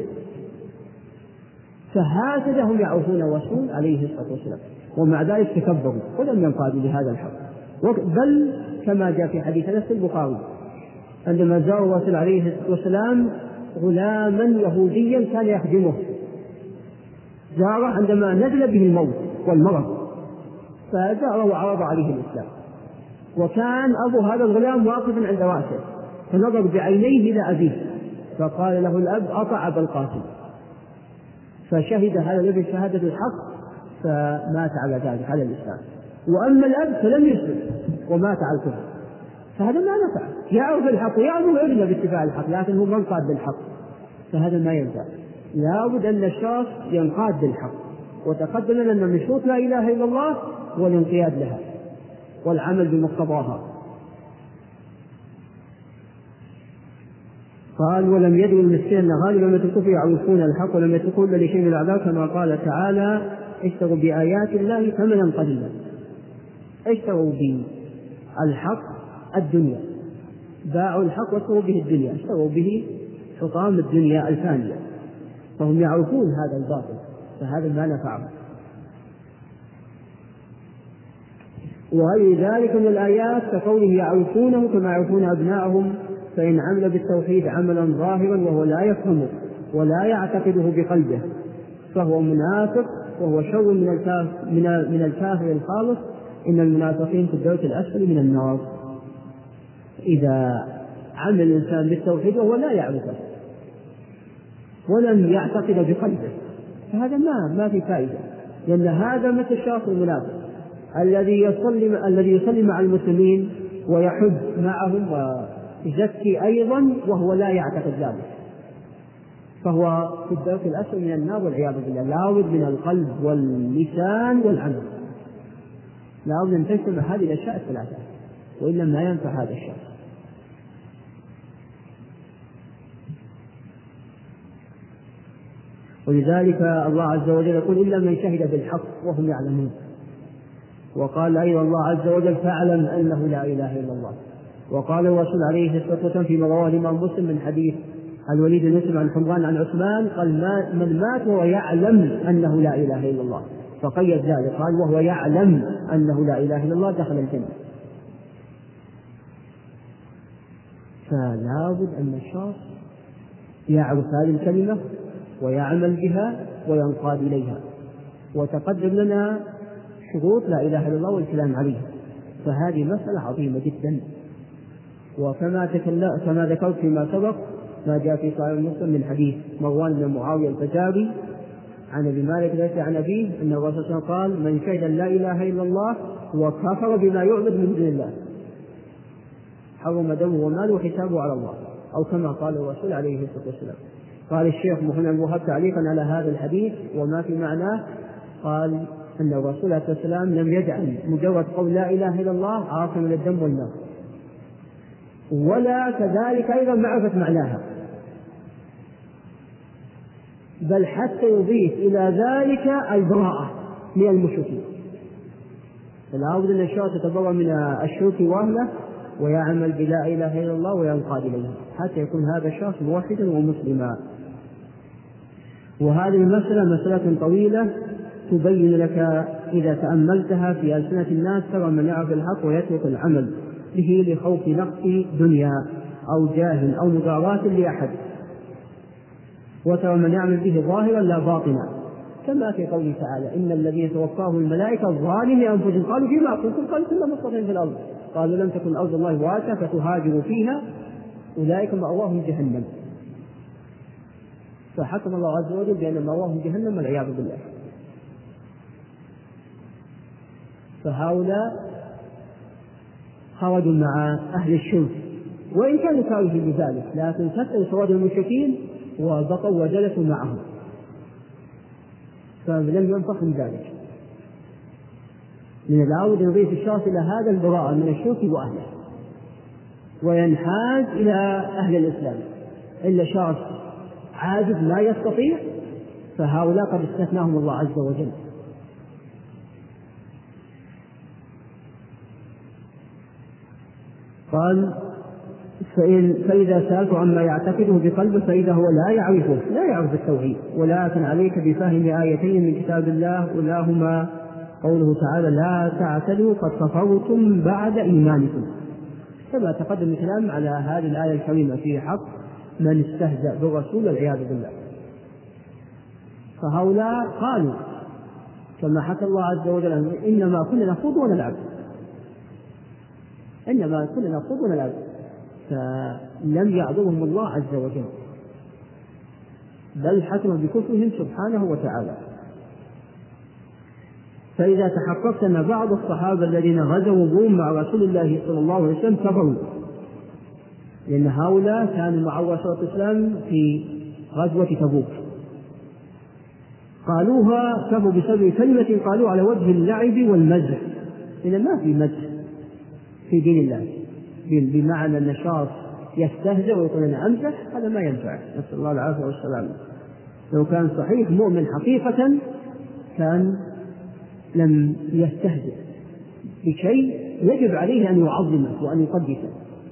فهكذا هم يعرفون الرسول عليه الصلاة والسلام، ومع ذلك تكبروا ولم ينقادوا لهذا الحق. بل كما جاء في حديث أنس البخاري عندما زار الرسول عليه الصلاة والسلام غلاما يهوديا كان يخدمه، زاره عندما نزل به الموت والمرض فزاره وعرض عليه الإسلام، وكان أبو هذا الغلام واقفا عند رأسه فنظر بعينيه إلى أبيه فقال له الأب أطع أبا القاسم، فشهد هذا الابن شهادة الحق فمات على ذلك على الإسلام. وأما الأب فلم يسلم ومات على الكفر، فهذا ما نفع، يعرف الحق ويعرف ابنه باتباع الحق لكن هو منقاد بالحق، فهذا ما ينفع. لابد أن الشخص ينقاد بالحق، وتقدم لنا من شروط لا إله إلا الله والانقياد لها والعمل بمقتضاها. قال ولم يدري المسكين أن غالبا من الكفر يعرفون الحق ولم يتركوا إلا لشيء من العذاب، كما قال تعالى اشتروا بآيات الله ثمنا قليلا. اشتروا الحق الدنيا، باعوا الحق واشتروا به الدنيا، اشتروا به حطام الدنيا الفانية، فهم يعرفون هذا الباطل، فهذا ما نفعهم. وغير ذلك من الآيات كقوله يعرفونه كما يعرفون أبناءهم، فإن عمل بالتوحيد عملا ظاهرا وهو لا يفهمه ولا يعتقده بقلبه فهو منافق وهو شر من الكافر الخالص، إن المنافقين في الدرك الأسفل من النار. إذا عمل الإنسان بالتوحيد وهو لا يعرفه ولم يعتقد بقلبه فهذا ما في فائدة، لأن هذا مثل الشخص المنافق الذي يصلي مع المسلمين ويحج معهم ويزكي أيضا وهو لا يعتقد ذلك، فهو في الدرك الأسفل من النار والعياذ بالله. لابد من القلب واللسان والعمل، لابد أن تجتمع هذه الأشياء الثلاثة، وإلا ما ينفع هذا الشيء. ولذلك الله عز وجل يقول إلا من شهد بالحق وهم يعلمون. وقال أيضا الله عز وجل فاعلم أنه لا إله إلا الله. وقال الرسول عليه الصلاة والسلام فيما رواه الإمام مسلم من حديث الوليد بن مسلم عن حمران عن عثمان قال من مات وهو يعلم أنه لا إله إلا الله، فقيد ذلك قال وهو يعلم أنه لا إله إلا الله دخل الجنة. فلا بد أن الشخص يعرف هذه الكلمة ويعمل بها وينقاد إليها. وتقدم لنا شروط لا إله إلا الله والكلام عليها، فهذه مسألة عظيمة جدا. وكما ذكرت فيما سبق ما جاء في صحيح مسلم من حديث مروان بن معاوية الفزاري عن أبي مالك ليس عن أبيه أن الرسول صلى الله عليه وسلم قال من شهد لا إله إلا الله وكفر بما يعبد من دون الله حرم دمه وماله وحسابه على الله، أو كما قال الرسول عليه الصلاة والسلام. قال الشيخ محمد بن وهب تعليقا على هذا الحديث وما في معناه، قال أن الرسول عليه الصلاة والسلام لم يجعل مجرد قول لا إله إلا الله عاصما من الدم والمال، ولا كذلك أيضا معرفة معناها، بل حتى يضيف إلى ذلك البراءة من المشركين. فلا بد أن الشخص يتبرأ من الشرك وأهله ويعمل بلا إله إلا الله وينقاد إليه حتى يكون هذا الشخص موحدا ومسلما. وهذه المسألة مسألة طويلة تبين لك إذا تأملتها في ألسنة الناس ترى من يعرف الحق ويترك العمل به لخوف نقص دنيا أو جاه أو مضاراة لأحد، وترى من يعمل به ظاهرا لا باطنا، كما في قوله تعالى إن الذين توفاهم الملائكة ظالمي أنفسهم قالوا فيما كنتم؟ قالوا كنا مستضعفين في الأرض قالوا لم تكن أرض الله واسعة فتهاجروا فيها أولئك مأواهم جهنم، فحكم الله عز وجل بأن مأواهم جهنم والعياذ بالله. فهؤلاء خرجوا مع أهل الشرك وإن كانوا كارهين لذلك، لكن كثروا سواد المشركين وبقوا وجلسوا معهم فلم ينفعهم ذلك. من الأول يضيف الشخص إلى هذا البراءة من الشرك وأهله وينحاز إلى أهل الإسلام، إلا شخص عاجز لا يستطيع فهؤلاء قد استثناهم الله عز وجل. قال فإذا سألت عما يعتقده بقلبه فإذا هو لا يعرف التوحيد، ولكن عليك بفهم آيتين من كتاب الله ولاهما قوله تعالى لا تعتدوا قد كفرتم بعد إيمانكم، كما تقدم الكلام على هذه الآية الكريمة في حق من استهزأ بالرسول والعياذ بالله. فهؤلاء قالوا كما حكى الله عز وجل إنما كنا نخوض ونلعب، فلم يعذرهم الله عز وجل بل حكم بكفرهم سبحانه وتعالى. فإذا تحققت أن بعض الصحابة الذين غزوا الروم مع رسول الله صلى الله عليه وسلم كفروا، لأن هؤلاء كانوا مع رسول الإسلام في غزوة تبوك قالوها كفروا بسبب كلمة قالوا على وجه اللعب والمزح، لأن ما في مزح في دين الله بمعنى أن الشخص يستهزئ ويقول أنا أمزح، هذا ما ينفع، نسأل الله العافية والسلام. لو كان صحيح مؤمن حقيقة كان لم يستهزئ بشيء يجب عليه أن يعظمه وأن يقدسه.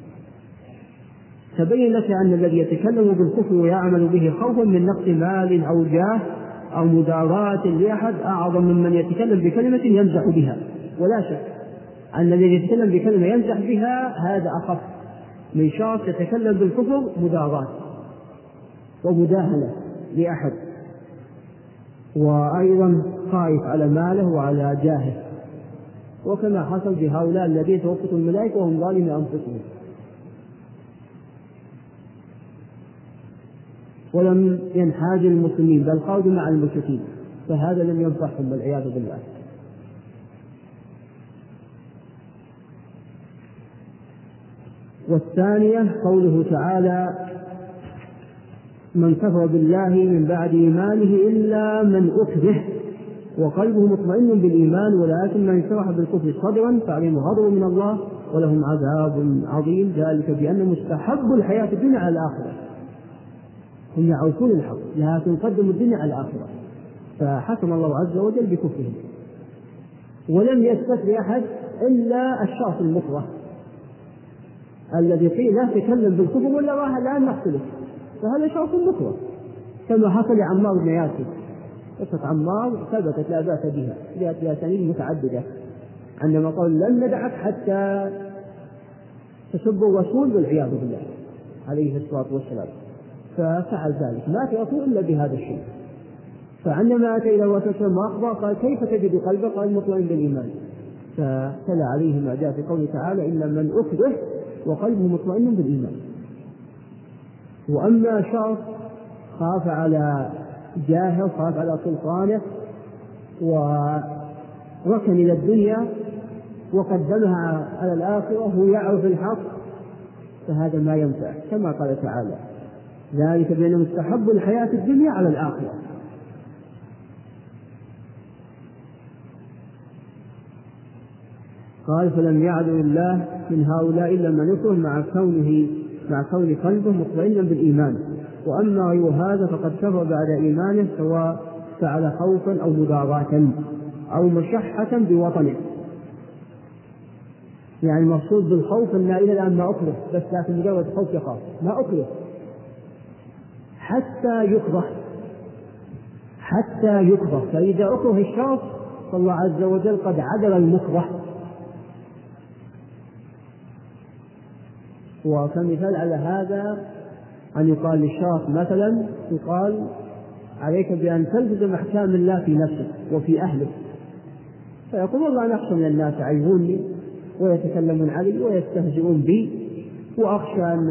تبين لك أن الذي يتكلم بالكفر ويعمل به خوفا من نقص مال أو جاه أو مداراة لأحد أعظم ممن يتكلم بكلمة يمزح بها. ولا شك أن الذي يتكلم بكلمة يمزح بها هذا أخف من شخص يتكلم بالكفر مداراة ومداهنة لأحد، وأيضا خائف على ماله وعلى جاهه، وكما حصل بهؤلاء الذين توفتهم الملائكة وهم ظالمي أنفسهم. ولم ينحاز المسلمين بل خاضوا مع المشركين، فهذا لم ينفعهم والعياذ بالله. والثانية قوله تعالى: من كفر بالله من بعد إيمانه إلا من أكره وقلبه مطمئن بالإيمان ولكن من شرح بالكفر صدرا فعليهم غضب من الله ولهم عذاب عظيم، ذلك بأن مستحب الحياة الدنيا على الآخرة. هم يعرفون الحق لكن قدموا الدنيا على الآخرة، فحكم الله عز وجل بكفرهم. ولم يستثني أحد إلا الشخص المكره الذي قيل لا تكلم بالكفر ولا راح الآن نقتله، فهذا شخص مكره، كما حصل لعمار بن ياسر. قصة عمار ثبتت لا بأس بها، جاءت بها أسانيد متعددة عندما قال لن ندعك حتى تسب الرسول والعياذ بالله عليه الصلاة والسلام، ففعل ذلك، ما تأتوا إلا بهذا الشيء. فعندما أتى إلى الرسول صلى الله عليه وسلم قال كيف تجد قلبك؟ قال مطمئن بالإيمان، فتلا عليه ما جاء في قوله تعالى إلا من أكره وقلبه مطمئن بالإيمان. وأما شخص خاف على جاهه خاف على سلطانه وركن إلى الدنيا وقدمها على الآخرة وهو يعرف الحق، فهذا ما ينفع، كما قال تعالى ذلك بأنهم استحبوا الحياة الدنيا على الآخرة. قال فلم يعدل الله من هؤلاء إلا من يكره مع كون قلبه مطمئنا بالإيمان، وأما غير هذا فقد كفر بعد إيمانه سواء فعل خوفا أو مضاراة أو مشحة بوطنه. يعني المقصود بالخوف أن إلى الآن ما أكره، بس لكن مجرد خوف يخاف، ما أكره حتى يكره، فإذا أكره الشخص فالله عز وجل قد عدل المكره. وكمثال على هذا أن يقال للشخص مثلا يقال عليك بأن تلتزم أحكام الله في نفسك وفي أهلك، فيقول والله أنا أخشى من الناس يعيبوني ويتكلمون علي ويستهزئون بي وأخشى أن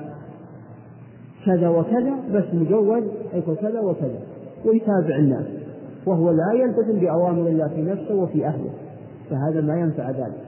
كذا وكذا، بس مجرد يقول كذا وكذا ويتابع الناس وهو لا يلتزم بأوامر الله في نفسه وفي أهله، فهذا ما ينفع ذلك.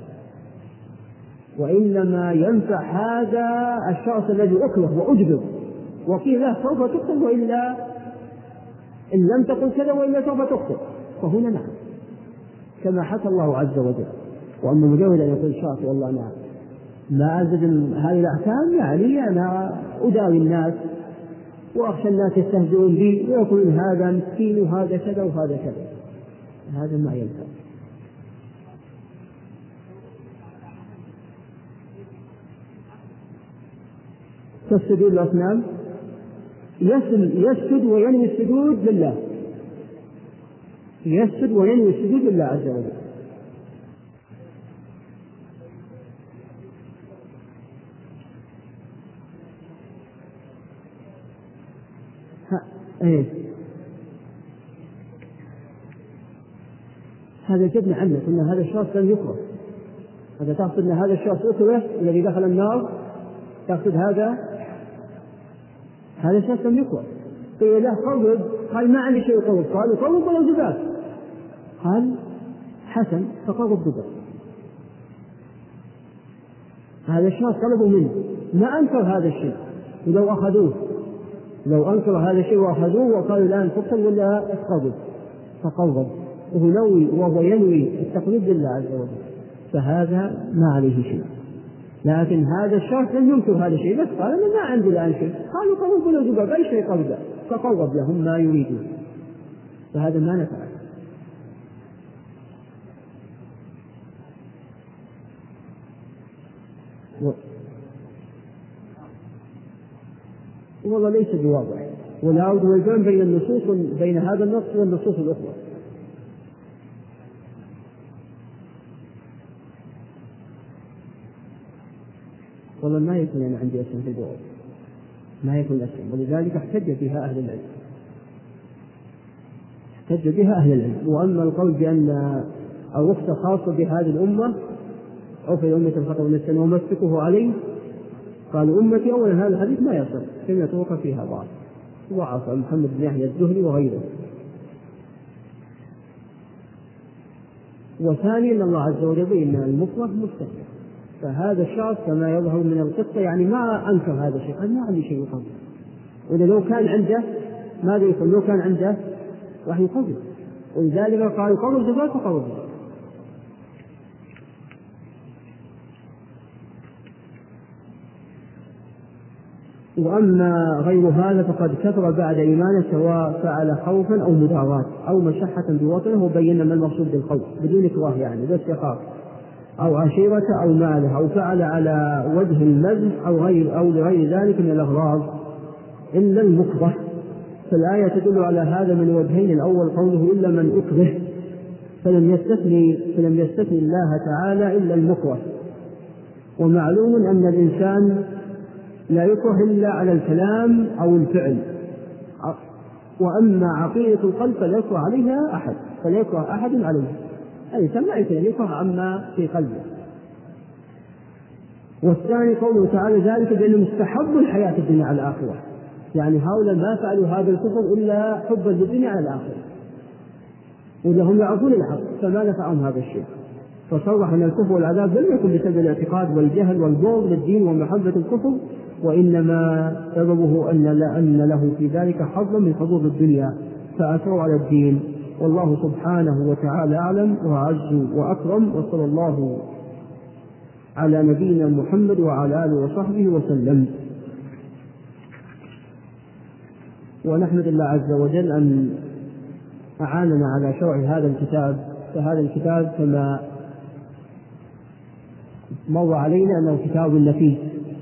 وإنما ينفع هذا الشخص الذي أكره وأجبر وقيل له سوف تقتل وإلا إن لم تقل كذا وإلا سوف تقتل، فهنا نعم كما حكى الله عز وجل. وأما مجرد أن يقول شخص والله أنا ما ألتزم هذه الأحكام، يعني أنا أداوي الناس وأخشى الناس يستهزئون بي ويقولون هذا مسكين وهذا كذا وهذا كذا، هذا ما ينفع. تسجد الأصنام، يسجد وينوي السجود لله، يسجد وينوي السجود لله عز وجل. هذا جبنا عنه أن هذا الشخص لم يكره، هذا تقصد أن هذا الشخص أكره الذي دخل النار، تقصد هذا الشخص لم يكره. قيل له قرب، قال ما عندي شيء قرب، قالوا قرب ولا زباب، قال حسن فقرب زباب. هذا الشخص طلبوا منه ما أنكر هذا الشيء، ولو أخذوه لو أنكر هذا الشيء وأخذوه وقالوا الآن تقتل ولا تقرب، فقرب وهو ينوي التقريب لله عز وجل، فهذا ما عليه شيء. لكن هذا الشخص لم ينكر هذا الشيء، بس قال أنا ما عندي الآن شيء، قالوا قرب ولا زباب أي شيء قرب، فقرب لهم ما يريدون، فهذا ما نفعل. والله ليس بواضح، ولا أود الجمع بين النصوص، بين هذا النص والنصوص الأخرى. والله ما يكون أنا عندي أسهم في الجواب، ما يكون أسهم، ولذلك احتج بها أهل العلم، احتج بها أهل العلم. وأما القول بأن الرخصة خاصة بهذه الأمة أو في أمة الخطأ والنسيان ومسكه عليه، قال أمتي أولا هذا الحديث ما يصح، كما يتوقع فيها ضعف محمد بن يحيى الزهري وغيره. وثانيا أن الله عز وجل بين المفرد مستثنى، فهذا الشخص كما يظهر من القصة يعني ما أنكر هذا الشيء، قال ما عندي شيء يقرر، وإذا لو كان عنده ماذا يقول؟ لو كان عنده راح يقرر، ولذلك قال قرر زبال فقرر. وأما غير هذا فقد كثر بعد إيمانه، سواء فعل خوفا أو مداراة أو مشحة بوطنه، وبينا ما المقصود بالخوف بدون إكراه يعني بس يخاف، أو عشيرة أو ماله، أو فعل على وجه المزح أو لغير ذلك من الأغراض إلا المكره. فالآية تدل على هذا من وجهين: الأول قوله إلا من أكره، فلم يستثني الله تعالى إلا المكره. ومعلوم أن الإنسان لا يكره إلا على الكلام أو الفعل، وأما عقيدة القلب فلا يكره عليها أحد، فلا يكره أحد عليها، الإنسان لا يمكن أن يكره عما في قلبه. والثاني قوله تعالى ذلك بأنه مستحب الحياة الدنيا على الآخرة، يعني هؤلاء ما فعلوا هذا الكفر إلا حبا للدنيا على الآخرة، وإذا هم يعرفون الحق فما نفعهم هذا الشيء. فصرح أن الكفر والعذاب لم يكن بسبب الاعتقاد والجهل والبغض للدين ومحبة الكفر، وإنما سببه أن له في ذلك حظا من حظوظ الدنيا فأثروا على الدين. والله سبحانه وتعالى أعلم وأعز وأكرم، وصلى الله على نبينا محمد وعلى آله وصحبه وسلم. ونحمد الله عز وجل أن أعاننا على شرع هذا الكتاب. فهذا الكتاب كما مر علينا أنه كتاب نفيس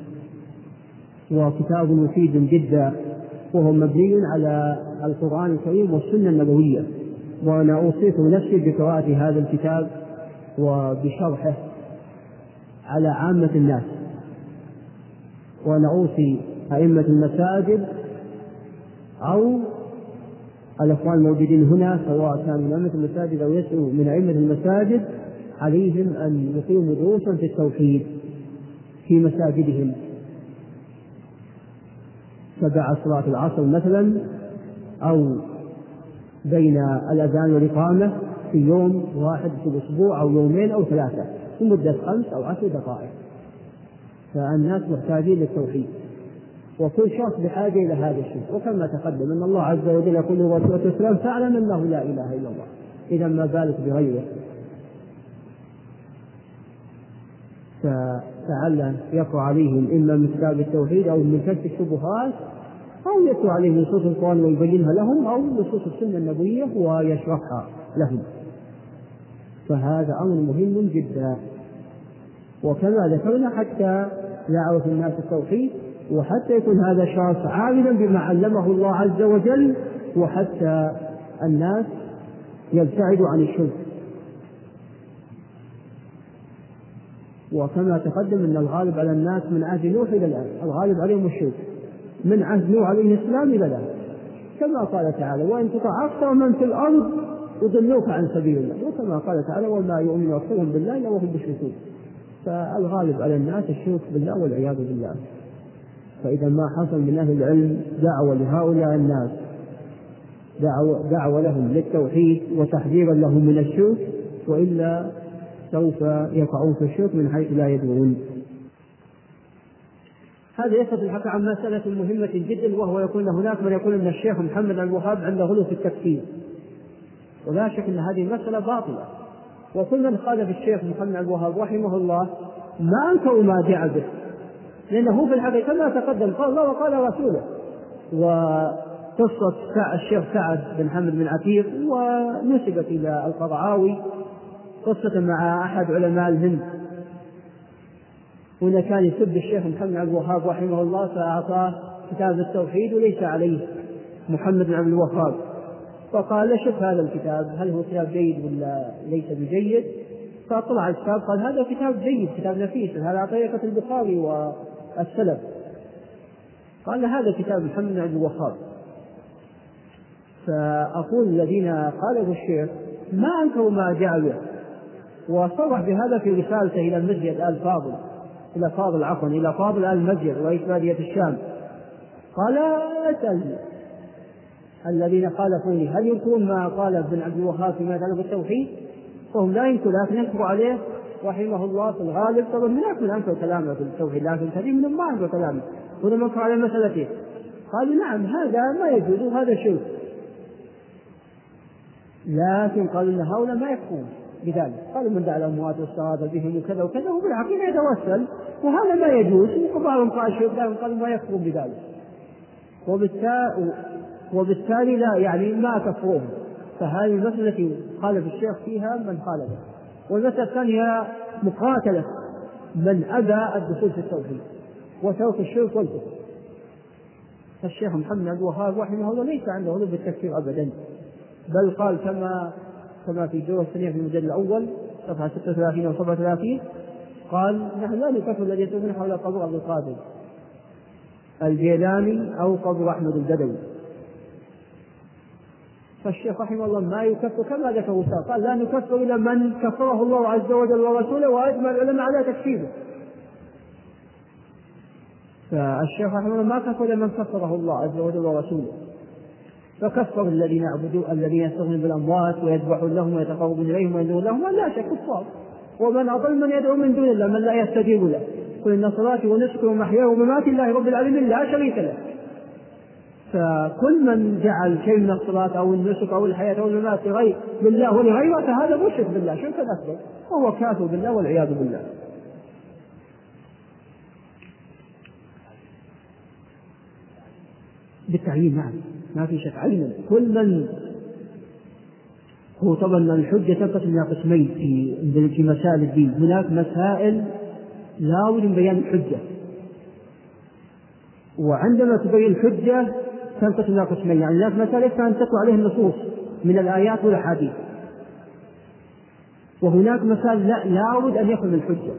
وكتاب مفيد جدا، وهو مبني على القرآن الكريم والسنة النبوية. وأنا أوصيكم نفسي بقراءة هذا الكتاب وبشرحه على عامة الناس. وأنا أوصي أئمة المساجد أو الأخوان الموجودين هنا، سواء كانوا من أئمة المساجد أو يسعوا من أئمة المساجد، عليهم أن يقيموا دروسا في التوحيد في مساجدهم تبع صلاة العصر مثلا، أو بين الأذان والإقامة في يوم واحد في الأسبوع أو يومين أو ثلاثة لمدة 5 أو 10 دقائق. فالناس محتاجين للتوحيد، وكل شخص بحاجة إلى هذا الشيء. وكما تقدم أن الله عز وجل يقول له والصلاة والسلام فاعلم أنه لا إله إلا الله، إذا ما بالك بغيره. فلعل يقع عليهم إما من كتاب التوحيد أو من كشف الشبهات، أو يقع عليهم نصوص القرآن ويبينها لهم، أو نصوص السنة النبوية ويشرحها لهم. فهذا أمر مهم جدا. وكما ذكرنا حتى يعرف الناس التوحيد، وحتى يكون هذا الشخص عالما بما علمه الله عز وجل، وحتى الناس يبتعدوا عن الشرك. وكما تقدم أن الغالب على الناس من عهد نوح إلى الآن الغالب عليهم الشرك، من عهد نوح عليه السلام إلى الآن، كما قال تعالى وإن تطع أكثر من في الأرض يضلوك عن سبيل الله، وكما قال تعالى وما يؤمن أكثرهم بالله إلا وهم مشركون. فالغالب على الناس الشرك بالله والعياذ بالله. فإذا ما حصل من أهل العلم دعوة لهؤلاء الناس، دعوة لهم للتوحيد وتحذيرا لهم من الشرك، وإلا سوف يقعون في الشرك من حيث لا يدرون. هذا يصف الحق عن مسألة مهمة جدا، وهو يكون هناك من يقول أن الشيخ محمد الوهاب عنده غلو في التكفير، ولا شك أن هذه المسألة باطلة. وكل من خالف الشيخ محمد الوهاب رحمه الله ما أنكروا ما جاء به، لأنه في الحقيقة كما تقدم قال الله وقال رسوله. وقصة الشيخ سعد بن حمد بن عتيق ونسبت إلى القرعاوي قصة مع أحد علماء الهند، هنا كان يسب الشيخ محمد عبد الوهاب رحمه الله فأعطاه كتاب التوحيد وليس عليه محمد بن عبد الوهاب، فقال شوف هذا الكتاب هل هو كتاب جيد ولا ليس بجيد؟ فطلع الكتاب قال هذا كتاب جيد، كتاب نفيس، هذا على طريقة البخاري والسلف. قال هذا كتاب محمد بن عبد الوهاب. فأقول الذين قالوا الشيخ ما أنكروا ما جاء به، وصرح بهذا في رسالته إلى المسجد آل فاضل، إلى فاضل آل المسجد رئيس بادية الشام. قال أسأل الذين خالفوني هل ينكرون ما قال ابن عبد الوهاب فيما يتعلق بالتوحيد؟ فهم لا ينكرون، لكن ينكروا عليه رحمه الله في الغالب. طبعا من أنكر كلامه في التوحيد، لكن كثير منهم ما أنكر كلامه ولم ينكر على مسألته. قالوا نعم هذا ما يجوز وهذا شرك، لكن قالوا ان هؤلاء ما يكفون بذلك. قالوا من دعا الاموات واستغاث بهم وكذا وكذا وبالحقيقه يتوسل، وهذا ما يجوز. وبعضهم قال شرك، لكن قالوا ما يكفون بذلك، وبالتالي لا يعني ما كفروهم. فهذه المسألة التي خالف الشيخ فيها من خالفه. والمسألة الثانية مقاتلة من أبى الدخول في التوحيد وترك الشرك والكفر. فالشيخ محمد عبد الوهاب رحمه الله ليس عنده غلو بالتكفير أبدا، بل قال كما في الجوة الثانية في المجلد الأول صفحة 36 و 37 قال نحن لا نكفر الذي يتوبون حول قبر عبد القادر الجيلاني أو قبر أحمد البدوي. فالشيخ رحمه الله ما يكفر كما ذكر، قال لا نكفر إلا من كفره الله عز وجل ورسوله وأجمع العلماء على تكفيره. فالشيخ رحمه الله ما كفر إلا من كفره الله عز وجل ورسوله، فكفر الذين يستغنون بالأموات ويذبحون لهم ويتقربون إليهم ويدعون لهم، لا شك كفار. ومن أضل من يدعو من دون الله من لا يستجيب له. قل إن صلاتي ونسكي ومحياي ومماتي لله رب العالمين لا شريك له. فكل من جعل شيء من الصلاة أو النسك أو الحياة أو الممات لله ولغيره فهذا مشرك بالله شركا أكبر، وهو كافر بالله والعياذ بالله. بالتعيين نعم ما في شك علما. كل من هو طبعا الحجة تنقسم إلى قسمين في مسائل الدين. هناك مسائل لا بد من بيان الحجة، وعندما تبين الحجة تنقسم إلى قسمين. يعني هناك مسائل يكفي أن تتلو عليه النصوص من الآيات والأحاديث، وهناك مسائل لا بد أن يكون الحجة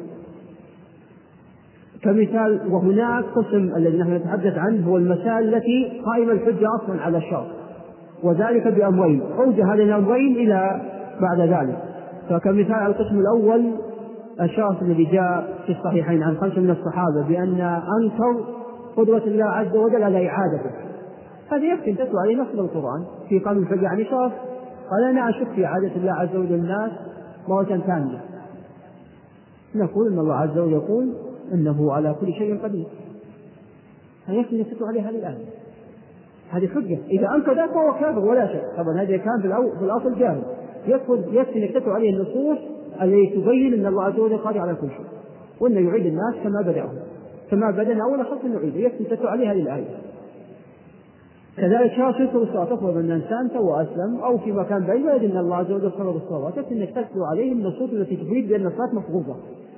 كمثال. وهناك قسم الذي نحن نتحدث عنه هو المسائل التي قائمة الحجة أصلا على الشرط، وذلك بأمرين أوجه هذين الأمرين إلى بعد ذلك. فكمثال القسم الأول الشرط الذي جاء في الصحيحين عن 5 من الصحابة بأن أنكر قدرة الله عز وجل على إعادته، هذا يكفي تتلو عليه نص القرآن في قانون الحجة عن شرط. قال أنا أشك في إعادة الله عز وجل الناس مرة ثانية، نقول إن الله عز وجل يقول إنه على كل شيء قدير، فيكفي تتلو عليه هذه الآية. هذه حجة. إذا أنكر ذلك فهو كافر ولا شك. طبعا هذا كان في الأصل جاهل. يكفي أن تتلو عليه النصوص التي تبين أن الله عز وجل قادر على كل شيء، وأنه يعيد الناس كما بدأنا أول خلق نعيد. يكفي تتلو عليه هذه الآية. كذلك شرط الصلاة تفرض أن الإنسان سوى أسلم أو في مكان بعيد ويجد أن الله عز وجل فرض الصلاة، يكفي أنك تتلو عليه النصوص التي تفيد بأن الصلاة مفروضة.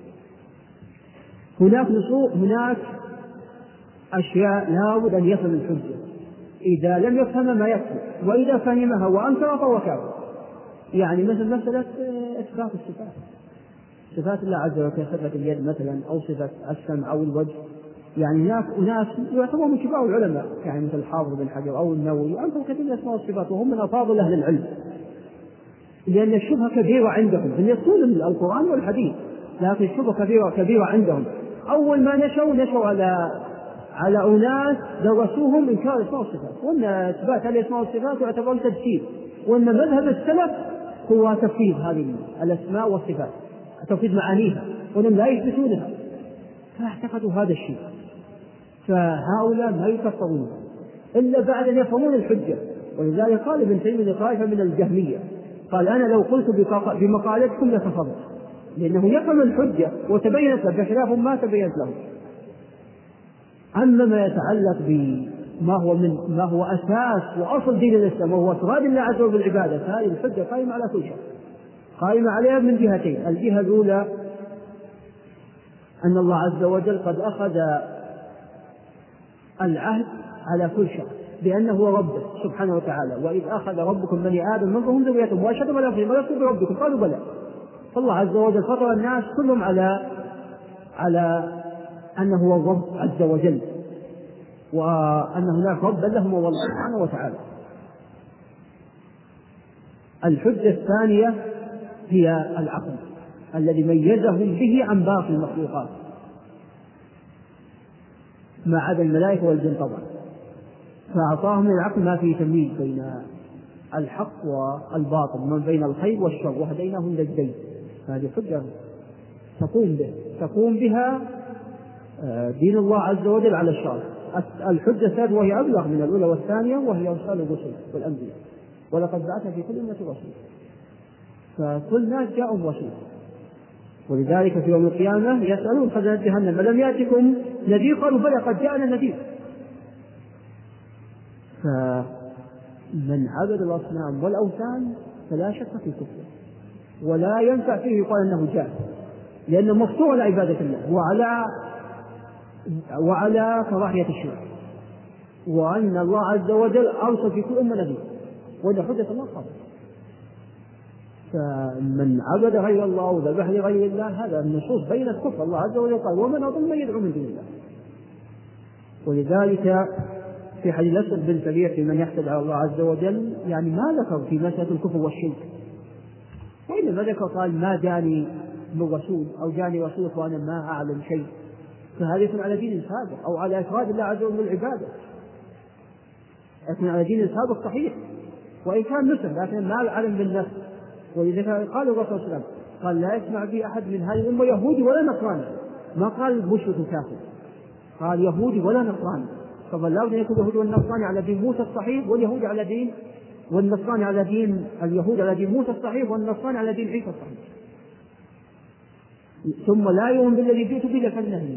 هناك أشياء لا بد أن يفهم الحجة، إذا لم يفهم ما يكفي، وإذا فهمها وأنكر فهو كافر. يعني مثل مسألة إثبات صفات الله عز وجل، صفة اليد مثلا أو صفة السمع أو الوجه. يعني هناك أناس يعتبرون من كبار العلماء يعني مثل الحافظ بن حجر أو النووي أنكروا كثير من الأسماء والصفات، وهم من أفاضل أهل العلم، لأن الشبهة كبيرة عندهم. هم يقولون القرآن والحديث لكن الشبهة كبيرة عندهم. أول ما نشوا على أناس درسوهم إنكار الأسماء والصفات، وأن إثبات هذه الأسماء والصفات يعتبر تفسير، وأن مذهب السلف هو تفسير هذه الأسماء والصفات، تفسير معانيها، وأنهم لا يثبتونها، فاعتقدوا هذا الشيء. فهؤلاء ما يكفرون إلا بعد أن يفهمون الحجة. ولذلك قال ابن تيمية طائفة من الجهمية قال أنا لو قلت بمقالتكم لكفرت، لأنه يفهم الحجة وتبينت له بخلاف ما تبينت له. أما ما يتعلق بما هو أساس وأصل دين الإسلام وهو إفراد الله عز وجل بالعبادة، فهذه الحجة قائمة على كل شيء، قائمة عليها من جهتين. الجهة الأولى أن الله عز وجل قد أخذ العهد على كل شخص بأنه هو ربه سبحانه وتعالى، وإذ أخذ ربكم بني آدم من ظهورهم ذريتهم وأشهدهم على أنفسهم ألست بربكم قالوا بلى. فالله عز وجل فطر الناس كلهم على أنه هو الرب عز وجل، وأن هناك ربا لهم هو الله سبحانه وتعالى. الحجة الثانية هي العقل الذي ميزهم به عن باقي المخلوقات ما عدا الملائكة والجن طبعا، فأعطاهم العقل ما فيه تمييز بين الحق والباطل ومن بين الخير والشر وهديناهم النجدين. هذه حجة تقوم بها دين الله عز وجل على الشرع. الحجة الثالثة وهي أبلغ من الأولى والثانية وهي إرسال الرسل والأنبياء، ولقد بعثنا في كل أمة رسول، فكل ناس جاءهم رسول. ولذلك في يوم القيامة يسألون خزنة جهنم ألم يأتكم نذير قالوا بلى قد جاءنا نذير. فمن عبد الأصنام والأوثان فلا شك في كفره، ولا ينفع فيه يقال أنه جاهل، لأنه مفتوح على عبادة الله وعلى كراهية الشرك، وأن الله عز وجل أرسل في كل أمة نبي وإذا حجة الله قبل. فمن عبد غير الله وذبح لغير الله هذا النصوص بين الكفر. الله عز وجل قال ومن أضل من يدعو من دون الله. ولذلك في حديث الأسود بن سبيع في من يحسد على الله عز وجل يعني ما ذكر في مسألة الكفر والشرك، وإنما ذكر قال ما جاني من رسول أو جاني رسول وأنا ما أعلم شيء، فهذا يكون على دين سابق أو على إفراد الله عز وجل بالعبادة، يكون على دين سابق صحيح وإن كان مسلم لكن ما العلم بالنفس. ولذلك قال الرسول صلى الله عليه وسلم قال لا يسمع بي أحد من هذه الأمة يهودي ولا نصراني، ما قال مشرك كافر، قال يهودي ولا نصراني. فظل لا بد أن يكون اليهودي والنصراني على دين موسى الصحيح واليهود على دين والنصراني على دين اليهود على دين موسى الصحيح والنصراني على دين عيسى الصحيح. ثم لا يؤمن بالذي جئت به لكنه،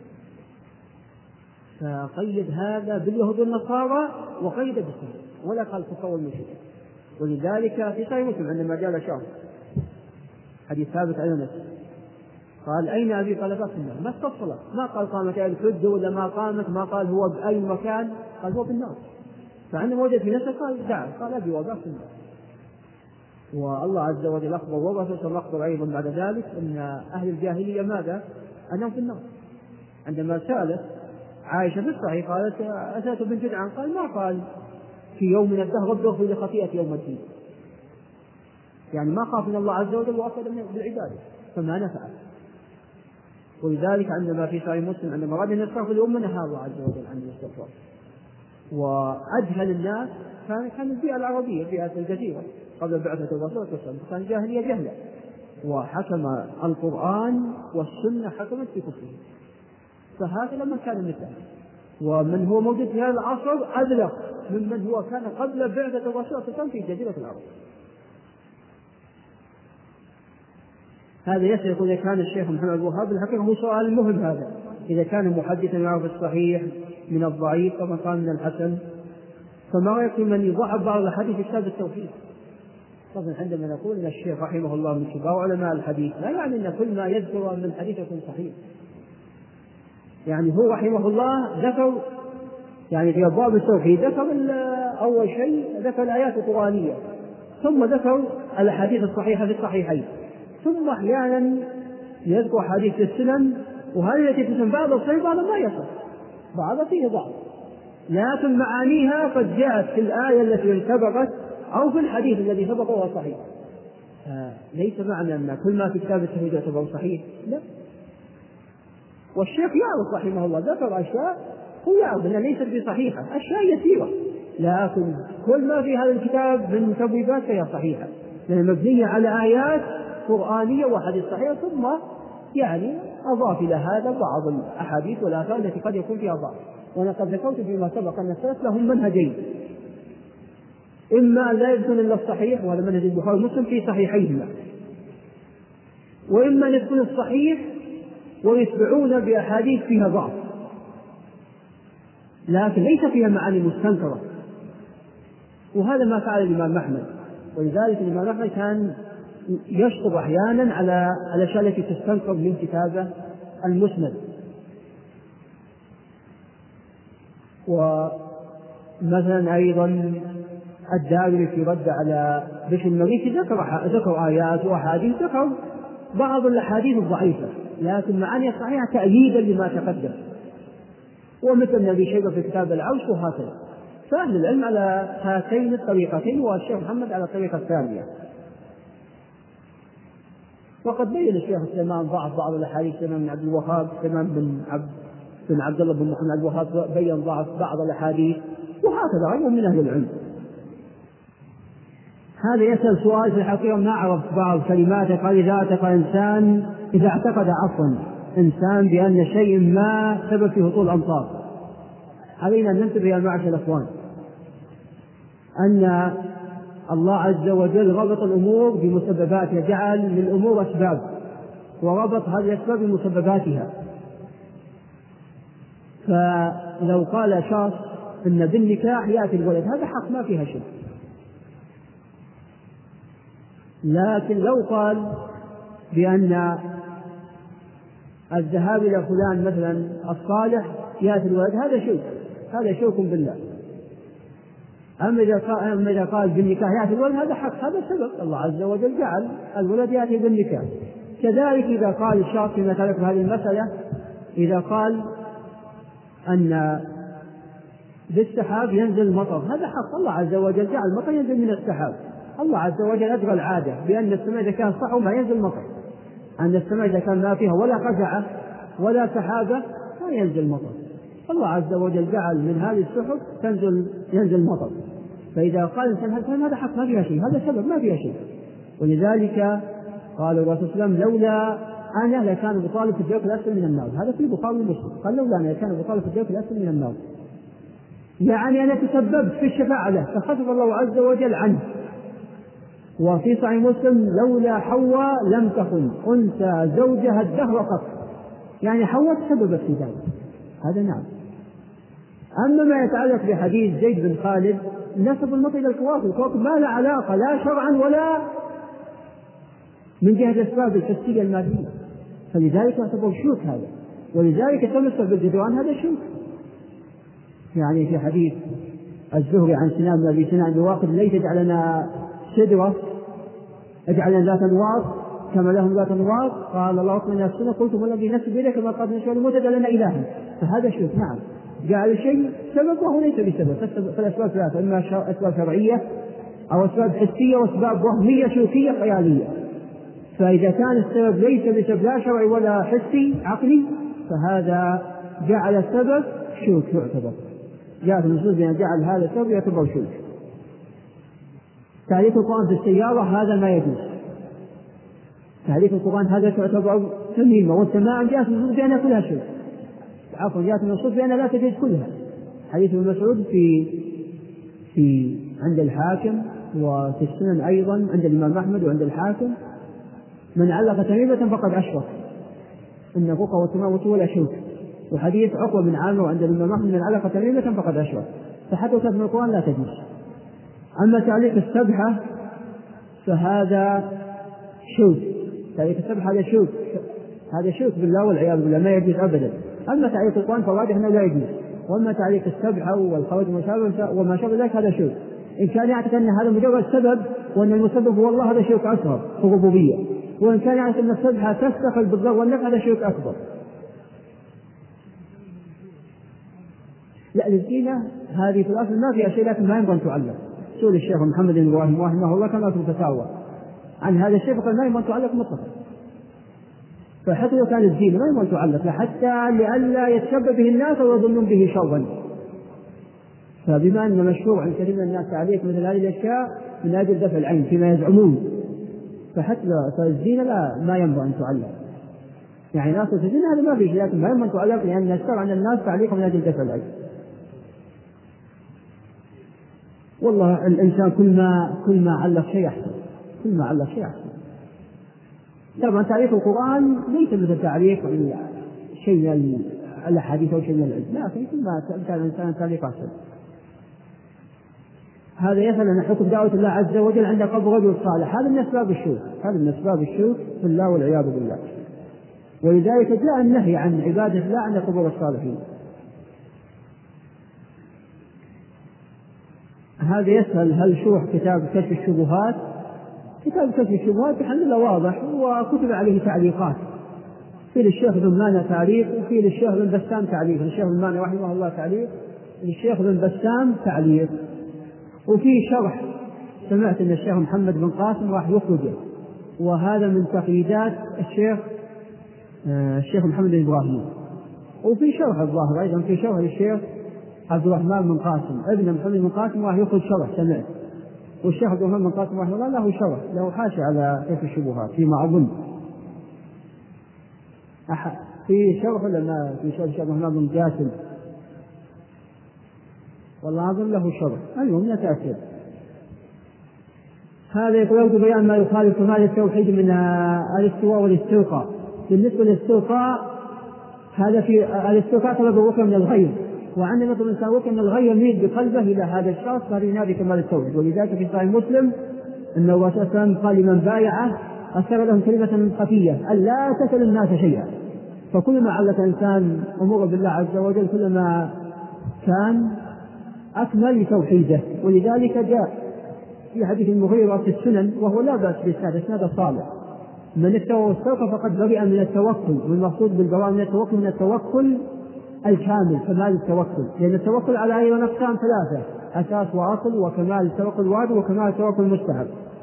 فقيد هذا باليهود والنصارى وقيد بالسنة ولا قال كفر والمشرك. ولذلك في صحيح مسلم عندما جاء شهر حديث ثابت عن انس قال اين ابي؟ قال في النار. ما استفصل، ما قال قامت الحجه ولا ما قامت، ما قال هو باي مكان، قال هو في النار. فعندما وجد في نفسه قال دعا، قال ابي واباك في النار. والله عز وجل اخبر والرسول اخبر ايضا بعد ذلك ان اهل الجاهليه ماذا؟ انهم في النار. عندما سالت عائشه في الصحيح قالت اتيت بنت جدعان، قال ما قال في يوم من الدهر رب اغفر لخطيئتي يوم الدين، يعني ما خاف من الله عز وجل واخذ بالعباده فما نفعه. ولذلك عندما في صحيح مسلم عندما اراد ان يستغفر الامه نهى الله عز وجل عن الاستغفار. واجهل الناس كان البيئه العربيه بيئه الجزيره قبل بعثه الرسول صلى الله عليه وسلم، كان جاهليه جهله، وحكم القران والسنه حكمت في كفره. فهذا لما كان مثله، ومن هو موجود في هذا العصر أبلغ ممن هو كان قبل بعثة الرسول صلى الله عليه وسلم في جزيرة العرب. هذا يقول إذا كان الشيخ محمد بن وهاب الحقيقة هو سؤال مهم هذا، إذا كان محدثا يعرف الصحيح من الضعيف كما قال من الحسن، فما رأيك من يضعف بعض الحديث في كتاب التوحيد؟ طبعا عندما نقول ان الشيخ رحمه الله من كبار علماء الحديث لا يعني ان كل ما يذكر من الحديث يكون صحيح، يعني هو رحمه الله ذكر يعني في أبواب التوحيد ذكر أول شيء ذكر الآيات القرآنية، ثم ذكر الأحاديث الصحيحة في الصحيحين، ثم أحيانا يذكر حديث السنن، وهذه التي تسمى بعض الصحيح بعض ما يصح، بعض فيه بعض، لكن معانيها قد جاءت في الآية التي انسبقت أو في الحديث الذي سبق وهو صحيح. ليس معنى أن كل ما في كتاب التوحيد يعتبر صحيح، لا. والشيخ يعرف رحمه الله ذكر أشياء هو يعرف أنها ليست بصحيحة، أشياء يسيرة، لكن كل ما في هذا الكتاب من تبويبات فهي صحيحة لأنها مبنية على آيات قرآنية وحديث صحيح، ثم يعني أضاف إلى هذا بعض الأحاديث والآثار التي قد يكون فيها ضعف. وأنا قد ذكرت فيما سبق أن السلف لهم منهجين، إما لا يذكرون إلا الصحيح وهذا منهج البخاري ومسلم في صحيحيهما، وإما يذكرون الصحيح ويتبعون بأحاديث فيها ضعف لكن ليس فيها معاني مستنكرة، وهذا ما فعل الإمام أحمد. ولذلك الإمام أحمد كان يشطب أحيانا على الأشياء التي تستنكر من كتابه المسند. ومثلا أيضا الدارمي في رد على بشر المريسي ذكر آيات وأحاديث، ذكر بعض الأحاديث الضعيفة لكن معاني صحيحة تأييدا لما تقدم، ومثل الذي شيبة في كتاب العوش وهكذا. فأهل العلم على هاتين الطريقتين، والشيخ محمد على الطريقة الثانية. وقد بين الشيخ سليمان ضعف بعض الأحاديث، سليمان بن عبد الوهاب، سليمان بن عبد الله بن محمد عبد الوهاب بين ضعف بعض الأحاديث، وهكذا غيرهم من أهل العلم. هذا يسأل سؤال في الحقيقة ما عرفت بعض كلماته. قال إذا اعتقد إنسان بأن شيء ما سبب في هطول الأمطار، علينا أن ننتبه يا معشر الأخوان أن الله عز وجل ربط الأمور بمسبباتها، جعل للأمور أسباب وربط هذه الأسباب بمسبباتها. فلو قال شخص إن بالنكاح يأتي الولد، هذا حق ما فيها شيء. لكن لو قال بأن الذهاب إلى فلان مثلا الصالح يأتي الولد، هذا شرك بالله. أما إذا قال بالنكاح يأتي الولد، هذا حق، هذا سبب الله عز وجل جعل الولد يأتي بالنكاح. كذلك إذا قال الشخص فيما يتعلق بهذه المسألة، إذا قال أن بالسحاب ينزل المطر، هذا حق، الله عز وجل جعل المطر ينزل من السحاب. الله عز وجل أجرى العادة بأن السماء إذا كان صح ما ينزل مطر، أن السماء إذا كان ما فيها ولا قزعة ولا سحابة ما ينزل مطر. الله عز وجل جعل من هذه السحب ينزل مطر. فإذا قال الإنسان هذا حق ما فيها شيء، هذا سبب ما فيها شيء. ولذلك قال الرسول صلى الله عليه وسلم لولا أنا لكان أبو طالب في الدرك الأسفل من النار. هذا في البخاري ومسلم، قال لولا أنا لكان أبو طالب في الدرك الأسفل من النار، يعني أنا تسببت في الشفاعة له فخفف الله عز وجل عنه. وفي صحيح مسلم لولا حواء لم تكن أنثى زوجها الدهر قط، يعني حواء تسببت في ذلك، هذا نعم. أما ما يتعلق بحديث زيد بن خالد نسب المطر إلى الكواكب ما لا علاقة لا شرعا ولا من جهة الأسباب الحسية المادية، فلذلك يعتبر شرك هذا. ولذلك تمسك بالجدران، هذا شرك. يعني في حديث الزهري عن سنان بن أبي سنان الواقد ليس اجعلنا سدرة اجعلنا ذات انواط كما لهم ذات انواط، قال الله اطمئن السنة قلتم والذي نفسي بيده كما قال نشأ الموت لنا إلها. فهذا شرك نعم، جعل شيء سبب وهو ليس بسبب. فالأسباب ثلاثة، إما أسباب شرعية أو أسباب حسية وأسباب وهمية شركية خيالية. فإذا كان السبب ليس بسبب لا شرعي ولا حسي عقلي فهذا جعل السبب شرك يعتبر. جاءت النصوص بأن جعل هذا السبب يعتبر شرك. تعليق القرآن في السيارة هذا ما يجوز، تعليق القرآن هذا تعتبر تميمة، والسماع جاءت النصوص بأنها كلها شرك. عفوا جاءت النصوص بأنها لا تجوز كلها. حديث ابن مسعود في عند الحاكم، وفي السنن أيضا عند الإمام أحمد وعند الحاكم: من علق تميمة فقد أشرك، إن الرقى والتماوت ولا شرك. وحديث عقبة بن عامر عند الإمام أحمد: من علق تميمة فقد أشرك. فحتى كتب القرآن لا تجوز. أما تعليق السبحة فهذا شرك، تعليق السبحة هذا شرك بالله والعياذ بالله، ما يجوز أبدا. أما تعليق القرآن فواضح أنه لا يجوز. وأما تعليق السبحة والخواتم وما شابه ذلك هذا شرك. إن كان يعتقد أن هذا مجرد سبب وأن المسبب هو الله، هذا شرك أصغر في الربوبية. وإن كان يعتقد أن السبحة تستقل بالضر والنفع، هذا شرك أكبر. لا، الزينة هذه في الأصل ما فيها شيء، لكن ما ينبغي أن تعلق. سئل الشيخ محمد بن إبراهيم رحمه الله كما في الفتاوى عن هذا الشيء فقال ما ينبغي أن تعلق مطلقا. فحتى لو كان الزينة ما ينبغي أن تعلق، حتى لئلا يتشبه به الناس ويظنون به شرا. فبما أن مشهور عن كثير من الناس تعليق مثل هذه الأشياء من أجل دفع العين فيما يزعمون، فحتى الزينة ما ينبغي أن تعلق. يعني ناس الزينة هذا ما في شيء، لكن ما ينبغي أن تعلق لأن يشترع عن الناس تعليق من أجل دفع العين. والله الإنسان كل ما علق شيء أحسن، كل ما علق شيء أحسن. طبعا تعليق القرآن ليس مثل تعليق شيء من الأحاديث أو شيء من العلم، لكن كل ما كان الإنسان تعليق أحسن. هذا يسأل عن حكم دعوة الله عز وجل عند قبر رجل صالح، هذا من أسباب الشرك، هذا من أسباب الشرك بالله والعياذ بالله. ولذلك جاء النهي عن عبادة الله عند قبور الصالحين. هذا يسأل هل شرح كتاب كشف الشبهات؟ كتاب كشف الشبهات الحمد لله واضح، وكتب عليه تعليقات، في للشيخ بن مانع تعليق، وفي للشيخ بن بسام تعليق، للشيخ بن مانع رحمه الله تعليق، للشيخ بن بسام تعليق، وفي شرح سمعت ان الشيخ محمد بن قاسم راح يخرجه، وهذا من تقييدات الشيخ محمد بن ابراهيم. وفي شرح الظاهر ايضا، في شرح للشيخ عبد الرحمن بن قاسم ابن محمد بن قاسم راح يخرج شرح سمعت، والشيخ عبد الرحمن بن قاسم رحمه الله له شرح، له حاشية على كشف الشبهات فيما أظن. في شرح لما في شرح الشيخ عبد الرحمن بن جاسم والله أظن له شرح، المهم نتأكد. هذا يقول بيان ما يخالف كمال التوحيد من الاستواء والاستلقاء. بالنسبة للاستلقاء، هذا في الاستلقاء طلب الرقية من الغير، وعندما يطلب الإنسان رقية من الغير يميل بقلبه إلى هذا الشخص، فهذا ينادي كمال التوحيد. ولذلك في صحيح مسلم أن الرسول صلى الله عليه وسلم قال لمن بايعه أشار لهم كلمة خفية أن لا تسأل الناس شيئا. فكلما علق الإنسان أمور بالله عز وجل كلما كان أكمل لتوحيده. ولذلك جاء في حديث المغيرة في السنن، وهو لا بأس بإسناد صالح، من استوى واستوقف فقد برئ من التوكل، والمقصود بالبراءة من التوكل من التوكل الكامل، كمال التوكل، لأن التوكل على أيضا أقسام ثلاثة: أساس وأصل، وكمال التوكل واجب، وكمال التوكل مستحب.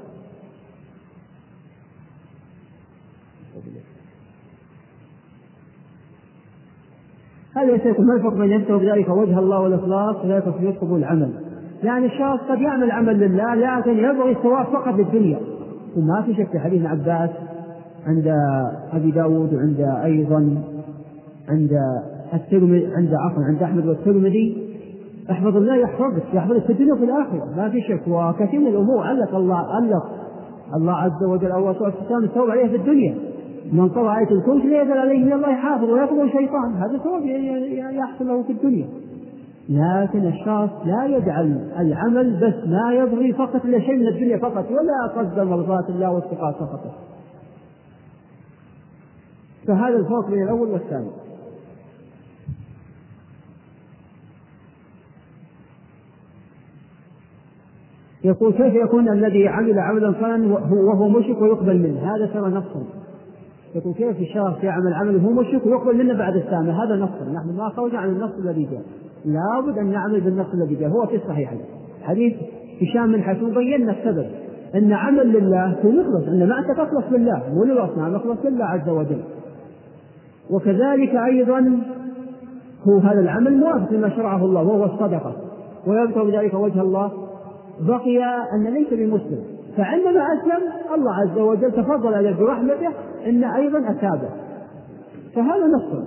هذا يقول ما الفرق بين يبتغي بذلك وجه الله والإخلاص وذلك في قبول العمل؟ يعني الشخص قد يعمل عمل لله لكن يبغي الثواب فقط للدنيا، وما في شك في حديث عباس عند أبي داود وعند أيضا عند الترمذي عند أحمد والترمذي: احفظ الله يحفظك في الدنيا وفي الآخرة، ما في شك. وكثير من الأمور علق الله عز وجل أو رسول الله الثواب عليه في الدنيا. من قرأ آية الكرسي لا يزال عليه من الله حافظ ويحفظه الشيطان، هذا ثواب يحصل له في الدنيا. لكن الشخص لا يجعل العمل بس ما يبغي فقط إلا شيء من الدنيا فقط، ولا قصد مرضاة الله واستقاط فقط. فهذا الفرق بين الأول والثاني. يقول: كيف يكون الذي عمل عملا صالحا وهو مشرك ويقبل منه؟ هذا ترى نص. يقول: كيف الشخص يعمل عمل وهو مشرك ويقبل منه بعد السامة؟ هذا نص، نحن ما خرجنا عن النص الذي جاء، لابد أن نعمل بالنص الذي جاء. هو في الصحيحين حديث هشام بن حكيم بينا السبب، أن عمل لله هو مخلص، أن ما أنت تخلص لله وللأصنام نخلص لله عز وجل. وكذلك أيضا هو هذا العمل موافق لما شرعه الله وهو الصدقة، ويبتغي بذلك وجه الله. بقي أن ليس بمسلم، فعندما أسلم الله عز وجل تفضل عليه برحمته أن أيضا أتابه، فهذا نص.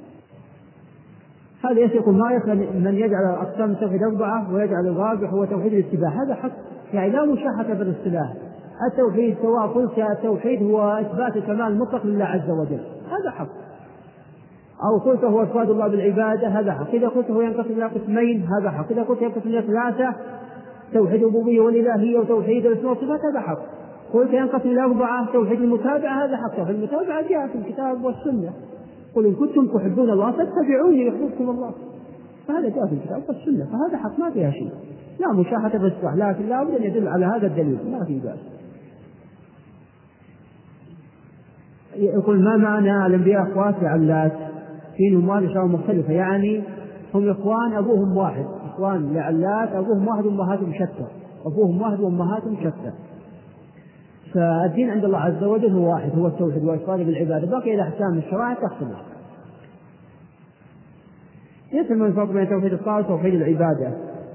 هذا يقول: ما يفعل من يجعل أقسام التوحيد 4 ويجعل الرابع هو توحيد الاتباع. هذا حق، يعني لا مشاحة بالاصطلاح. التوحيد سواء قلت التوحيد هو إثبات الكمال المطلق لله عز وجل، هذا حق، أو قلت هو إفراد الله بالعبادة، هذا حق. إذا قلت هو ينقسم إلى قسمين، هذا حق. إذا قلت ينقسم إلى 3: توحيد الربوبية والإلهية وتوحيد الأسماء والصفات، هذا حق. قلت ينقسم إلى 4: توحيد المتابعة، هذا حق. فالمتابعة جاء في الكتاب والسنة: قل إن كنتم تحبون الله فاتبعوني يحببكم الله، فهذا جاء في الكتاب والسنة، فهذا حق ما فيها شيء، لا مشاحة بالصح، لكن لا بد أن يدل على هذا الدليل، ما في بأس. يقول: ما معنى الأنبياء أخوات لعلات؟ في نموال شر مختلفة، يعني هم إخوان أبوهم واحد، إخوان لعلات أبوهم واحد وأمهاتهم شتى، أبوهم واحد وأمهاتهم شتى. فالدين عند الله عز وجل هو واحد، هو التوحيد والإفراد بالعبادة، بقي الأحكام الشرائع تختلف. يسمى من الفرق بين توحيد الطاعة وتوحيد العبادة.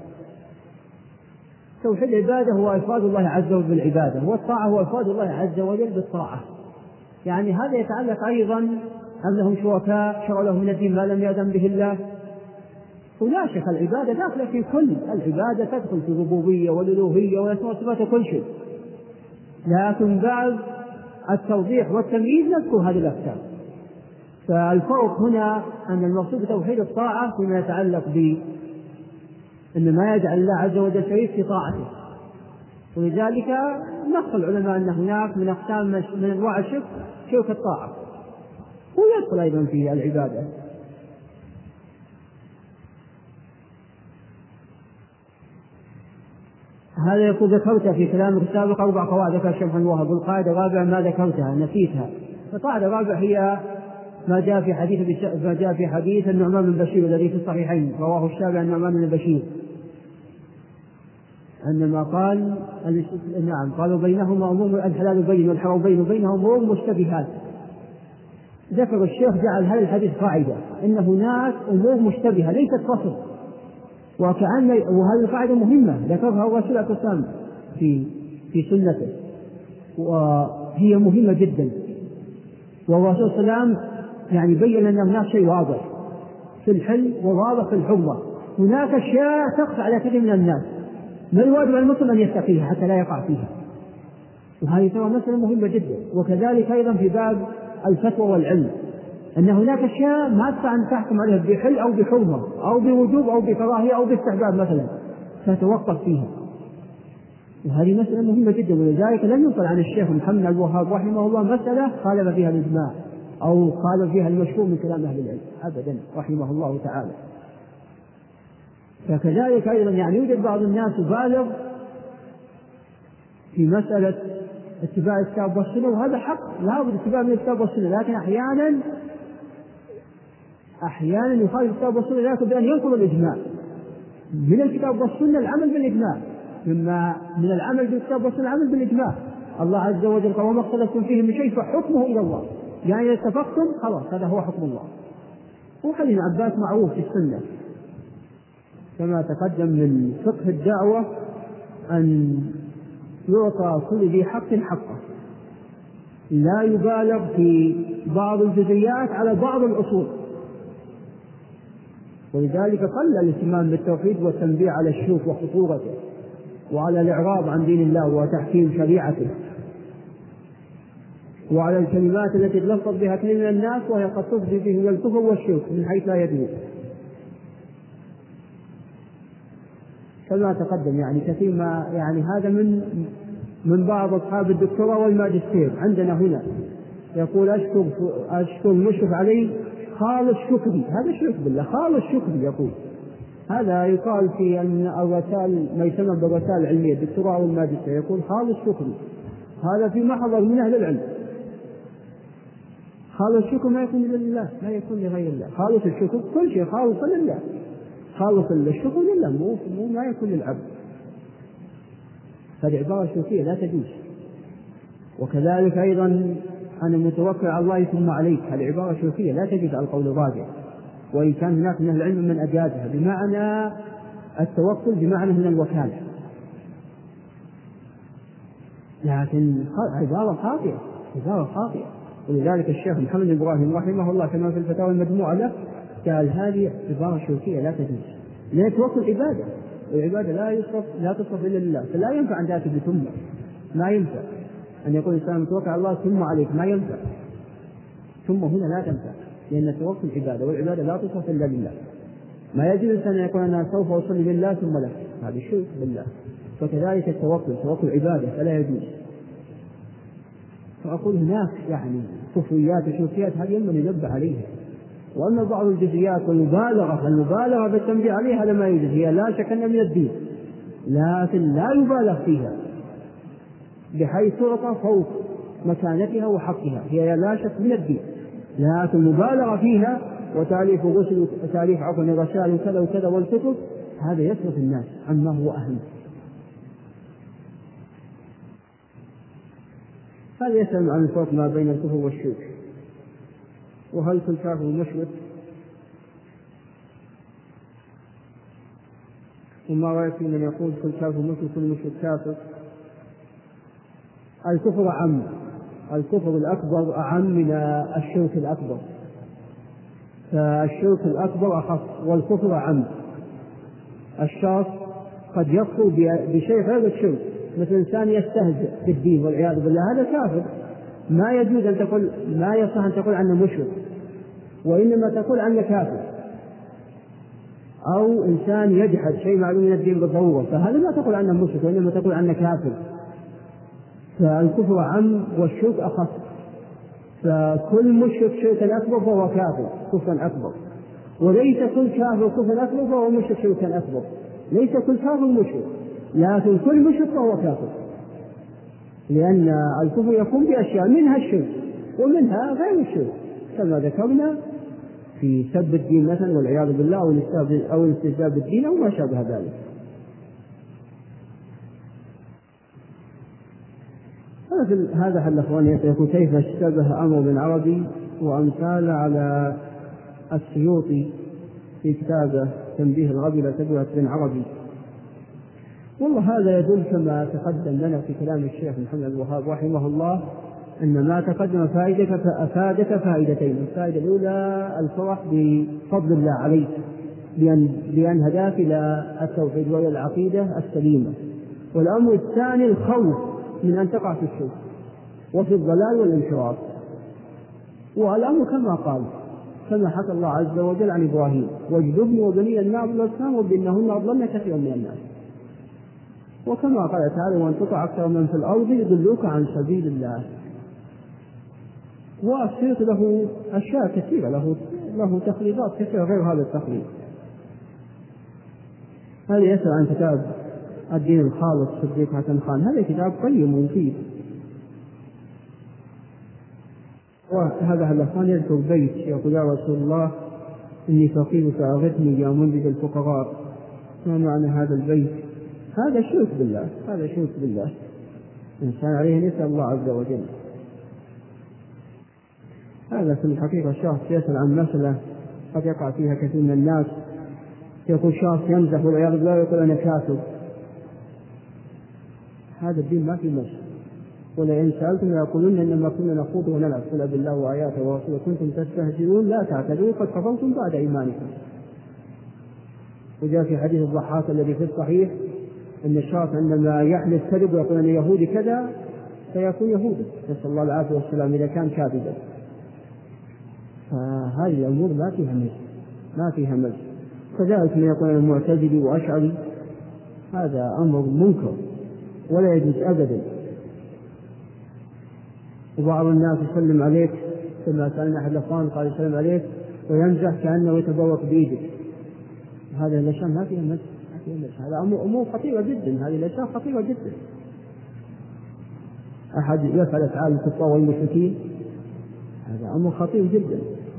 توحيد العبادة هو إفراد الله عز وجل بالعبادة، والطاعة هو إفراد الله عز وجل بالطاعة. يعني هذا يتعلق أيضا أم لهم شركاء شرعوا لهم من الدين ما لم يأذن به الله. ولا شك العبادة داخلة في كل، العبادة تدخل في الربوبية والألوهية والأسماء والصفات وكل شيء، لكن بعد التوضيح والتمييز نذكر هذه الأحكام. فالفرق هنا أن المقصود بتوحيد الطاعة فيما يتعلق أن ما يجعل الله عز وجل شريك في طاعته، ولذلك نص العلماء أن هناك من أقسام من أنواع الشرك شرك الطاعة، ويدخل أيضا في العبادة. هذا يقول ذكرت في كلامك السابق 4 قواعد ذكر الشيخ محمد الوهاب، والقاعدة الرابعة ما ذكرتها نسيتها. القاعدة الرابعة هي ما جاء في حديث النعمان بن بشير الذي في الصحيحين رواه الشافعي عن النعمان بن بشير عندما قال نعم قالوا بينهما أمور الحلال بين والحرام بين وبينهم أمور مشتبهات. ذكر الشيخ جعل هذا الحديث قاعدة إن هناك أمور مشتبهة ليست فصل، وهذه القاعدة مهمة ذكرها الرسول عليه السلام في سنته، وهي مهمة جدا. والرسول صلى الله عليه وسلم يعني بين أن هناك شيء واضح في الحل وواضح في الحرمة، هناك أشياء تخفى على كثير من الناس، ما الواجب على المسلم أن يتقيها حتى لا يقع فيها، وهذه ترى مسألة مهمة جدا. وكذلك أيضا في باب الفتوى والعلم أن هناك أشياء ما تستطيع أن تحكم عليها بحل أو بحرمة أو بوجوب أو بكراهية أو باستحباب مثلا، فتوقف فيها، وهذه مسألة مهمة جدا. ولذلك لم ينقل عن الشيخ محمد الوهاب رحمه الله مسألة خالف فيها الإجماع أو خالف فيها المشهور من كلام أهل العلم أبدا رحمه الله تعالى. فكذلك أيضا يعني يوجد بعض الناس يبالغ في مسألة اتباع الكتاب والسنة، وهذا حق لا بد اتباع من الكتاب والسنة، لكن أحيانا يخالف الكتاب والسنة لكن بأن ينقض الإجماع. من الكتاب والسنة العمل بالإجماع، من العمل بالكتاب والسنة العمل بالإجماع. الله عز وجل قال وما اختلفتم فيه من شيء فحكمه إلى الله، يعني إذا اتفقتم خلاص هذا هو حكم الله. وحديث ابن عباس معروف في السنة كما تقدم من فقه الدعوة أن يعطى كل ذي حق حقه، لا يبالغ في بعض الجزئيات على بعض الأصول. ولذلك قل الاهتمام بالتوحيد والتنبيه على الشرك وخطورته وعلى الإعراض عن دين الله وتحكيم شريعته وعلى الكلمات التي تلفظ بها كثير من الناس وهي قد تفضي به إلى الكفر والشرك من حيث لا يدري. كما تقدم يعني كثير ما يعني هذا من بعض أصحاب الدكتوراه والماجستير عندنا هنا يقول أشكر المشرف علي خالص شكري، هذا شرك بالله خالص شكري. يقول هذا يقال في الرسائل ما يسمى بالرسائل العلمية الدكتوراه والماجستير، يقول خالص شكري، هذا في محضر من أهل العلم. خالص الشكر ما يكون لله لا يكون لغير الله، خالص الشكر كل شيء خالص لله، خالص الشكر لله مو ما يكون للعبد. هذه عبارة شركية لا تجوز. وكذلك أيضا أنا متوكل على الله ثم عليك، هذه عبارة شركية لا تجوز على القول الراجح، وإن كان هناك من أهل العلم من أجازها بمعنى التوكل بمعنى من الوكالة، لكن عبارة خاطئة. ولذلك الشيخ محمد إبراهيم رحمه الله كما في الفتاوى المجموعة له قال هذه عبارة شركية لا تجوز، لأن التوكل عبادة، والعبادة لا تصرف إلا لله، فلا ينفع أن تأتي بثم، ما ينفع أن يقول الإنسان متوكل على الله ثم عليك، ما ينفع، ثم هنا لا تنفع، لأن التوكل عبادة والعبادة لا تصرف إلا لله. ما يجوز الإنسان أن يقول أنا سوف أصلي لله ثم لك، هذا شرك بالله. فكذلك التوكل عبادة فلا يجوز. فأقول هناك يعني كفريات وشركيات هذه ينبغي ننبه عليها. وأما بعض الجزئيات والمبالغة بالتنبيه عليها هذا ما يوجد، هي لا شك أنها من الدين لكن لا يبالغ فيها بحيث تعطى فوق مكانتها وحقها، هي لا شك من الدين، لكن المبالغة فيها وتأليف الرسائل وكذا وكذا والكتب هذا يصرف الناس عما هو أهم. هذا يسأل عن الفرق ما بين الكفر والشرك، وهل كل كافر مشرك، وما رأيك من يقول كل كافر مشرك كل مشرك كافر؟ الكفر أعم، الكفر الأكبر أعم من الشرك الأكبر، فالشرك الأكبر أخف والكفر أعم. الشخص قد يكفر بشيء غير الشرك، مثل إنسان يستهزئ بالدين والعياذ بالله، هذا كافر، ما يجوز أن تقول، ما يصح أن تقول عنه مشرك، وإنما تقول عنه كافر. أو إنسان يجحد شيء معلوم من الدين بالضرورة، فهذا ما تقول عنه مشرك وإنما تقول عنه كافر. فالكفر عم والشرك أخف. فكل مشرك شركا أكبر فهو كافر كفرا أكبر، وليس كل كافر كفرا أكبر فهو مشرك شركا أكبر. ليس كل كافر مشرك، لكن كل مشرك فهو كافر، لأن الكفر يكون بأشياء منها الشرك ومنها غير الشرك، كما ذكرنا في سب الدين مثلا والعياذ بالله، أو الاستهزاء بالدين أو ما شابه ذلك. هذا حل أخواني يقول كيف اشتبه أمر بن عربي وأمثال على السيوطي في كتابه تنبيه الغبي إلى تبوة بن عربي. والله هذا يدل كما تقدم لنا في كلام الشيخ محمد الوهاب رحمه الله أن ما تقدم أفادك فائدتين. الفائدة الأولى الفرح بفضل الله عليك بأن هداك إلى التوحيد وإلى العقيدة السليمة، والأمر الثاني الخوف من أن تقع في الشرك وفي الضلال والانحراف. والأمر كما قال، كما حكى الله عز وجل عن إبراهيم: واجنبني وبني أن نعبد الأصنام وإنهن أضللن كثيرا من الناس. وكما قال تعالى: وأن تطع أكثر من في الأرض يضلوك عن سبيل الله. والسيوطي له أشياء كثيرة، له تخليطات كثيرة غير هذا التخليط. هذا يسأل عن كتاب الدين الخالص صديق حسن خان، هذا كتاب قيم ومفيد. وهذا الأخوان يذكر بيت يقول: يا رسول الله إني فقير فأغثني يا منجد الفقراء. ما معنى هذا البيت؟ هذا شرك بالله، هذا شرك بالله، الإنسان عليه أن يسأل الله عز وجل. هذا في الحقيقة شخص يسأل عن مسألة قد يقع فيها كثير من الناس، يقول شخص يمزح والعياذ بالله يقول أنا كافر. هذا الدين ما في مزح، ولئن سألتم يقولون إنما كنا نخوض ونلعب، قل بالله وآياته ورسوله كنتم تستهزئون لا تعتذروا قد كفرتم بعد إيمانكم. وجاء في حديث الضحاك الذي في الصحيح أن الشخص عندما يحلف كذب ويقول أن يهودي كذا فيكون يهودي، نسأل الله العافية والسلام، إذا كان كاذبا. فهذه الأمور ما فيها مزح، ما فيها مزح. كذلك من يقول أنا معتزلي وأشعري، هذا أمر منكر ولا يجوز أبدا. وبعض الناس يسلم عليك كما سألنا أحد الأخوان قال يسلم عليك ويمزح كأنه يتبوك بيدك، هذا الأشياء ما فيها مزح، هذا أمور خطيرة جدا، هذه الأشياء خطيرة جدا. أحد يفعل أفعال الكفار والمشركين، هذا أمر خطير جدا.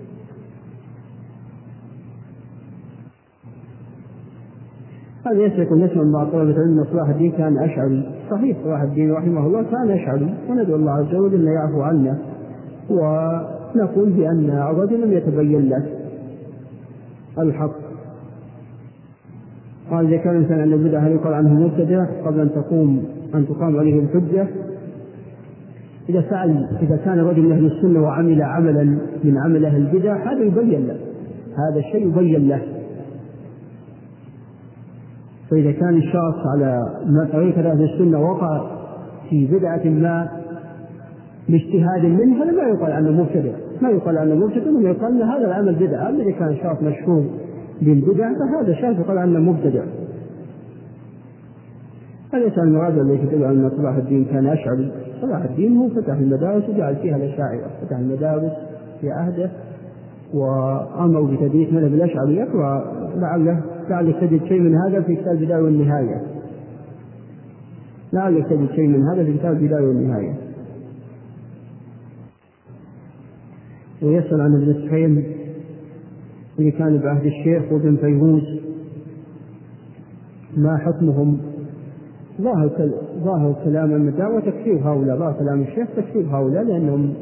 هذا يسلك نسمع مع طلبة العلم صلاح الدين كان أشعري، صحيح صلاح الدين رحمه الله كان أشعري، وندعو الله عز وجل أن يعفو عنا، ونقول بأن الرجل لم يتبين له الحق. قال إذا كان الإنسان أن البدعة هل يقال عنه مبتدع قبل أن تقام عليه الحجة؟ إذا كان رجل من أهل السنة وعمل عملا من عمل أهل البدع هذا يبين له، هذا الشيء يبين له. فإذا كان الشخص على طريقة أهل السنة وقع في بدعة ما باجتهاد منه، هذا ما يقال عنه مبتدع، ما يقال عنه مبتدع، وما يقال أن هذا العمل بدعة. أما إذا كان شخص مشهور بالبدع فهذا شخص يقال عنه مبتدع. هذا كان المراد الذي يدل على أن صلاح الدين كان أشعري. صلاح الدين هو فتح المدارس وجعل فيها الأشاعرة، فتح المدارس في عهده وأمر بتدريس مذهب الأشعري. يقرأ لعلك تجد شيء من هذا في كتاب البداية والنهاية، لعلك تجد شيء من هذا في كتاب البداية والنهاية. ويسأل عن ابن السحيم اللي كان بعهد الشيخ وابن فيروز ما حكمهم؟ ظاهر كلام المدى وتكفير هؤلاء، ظاهر كلام الشيخ تكفير هؤلاء، لأنهم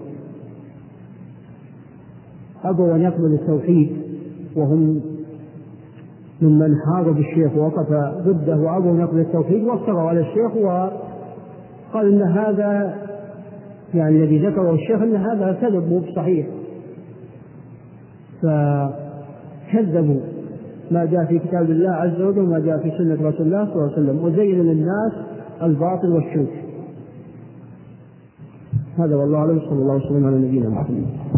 أبوا أن يقبلوا التوحيد، وهم ممن حارب الشيخ ووقف ضده وأبوا أن يقبلوا التوحيد، وافتروا على الشيخ وقال إن هذا يعني الذي ذكره الشيخ أن هذا كذب مو صحيح، فكذبوا ما جاء في كتاب الله عز وجل وما جاء في سنة رسول الله صلى الله عليه وسلم، وزين للناس الباطل والشرك. هذا والله أعلم، صلى الله عليه وسلم على نبينا محمد.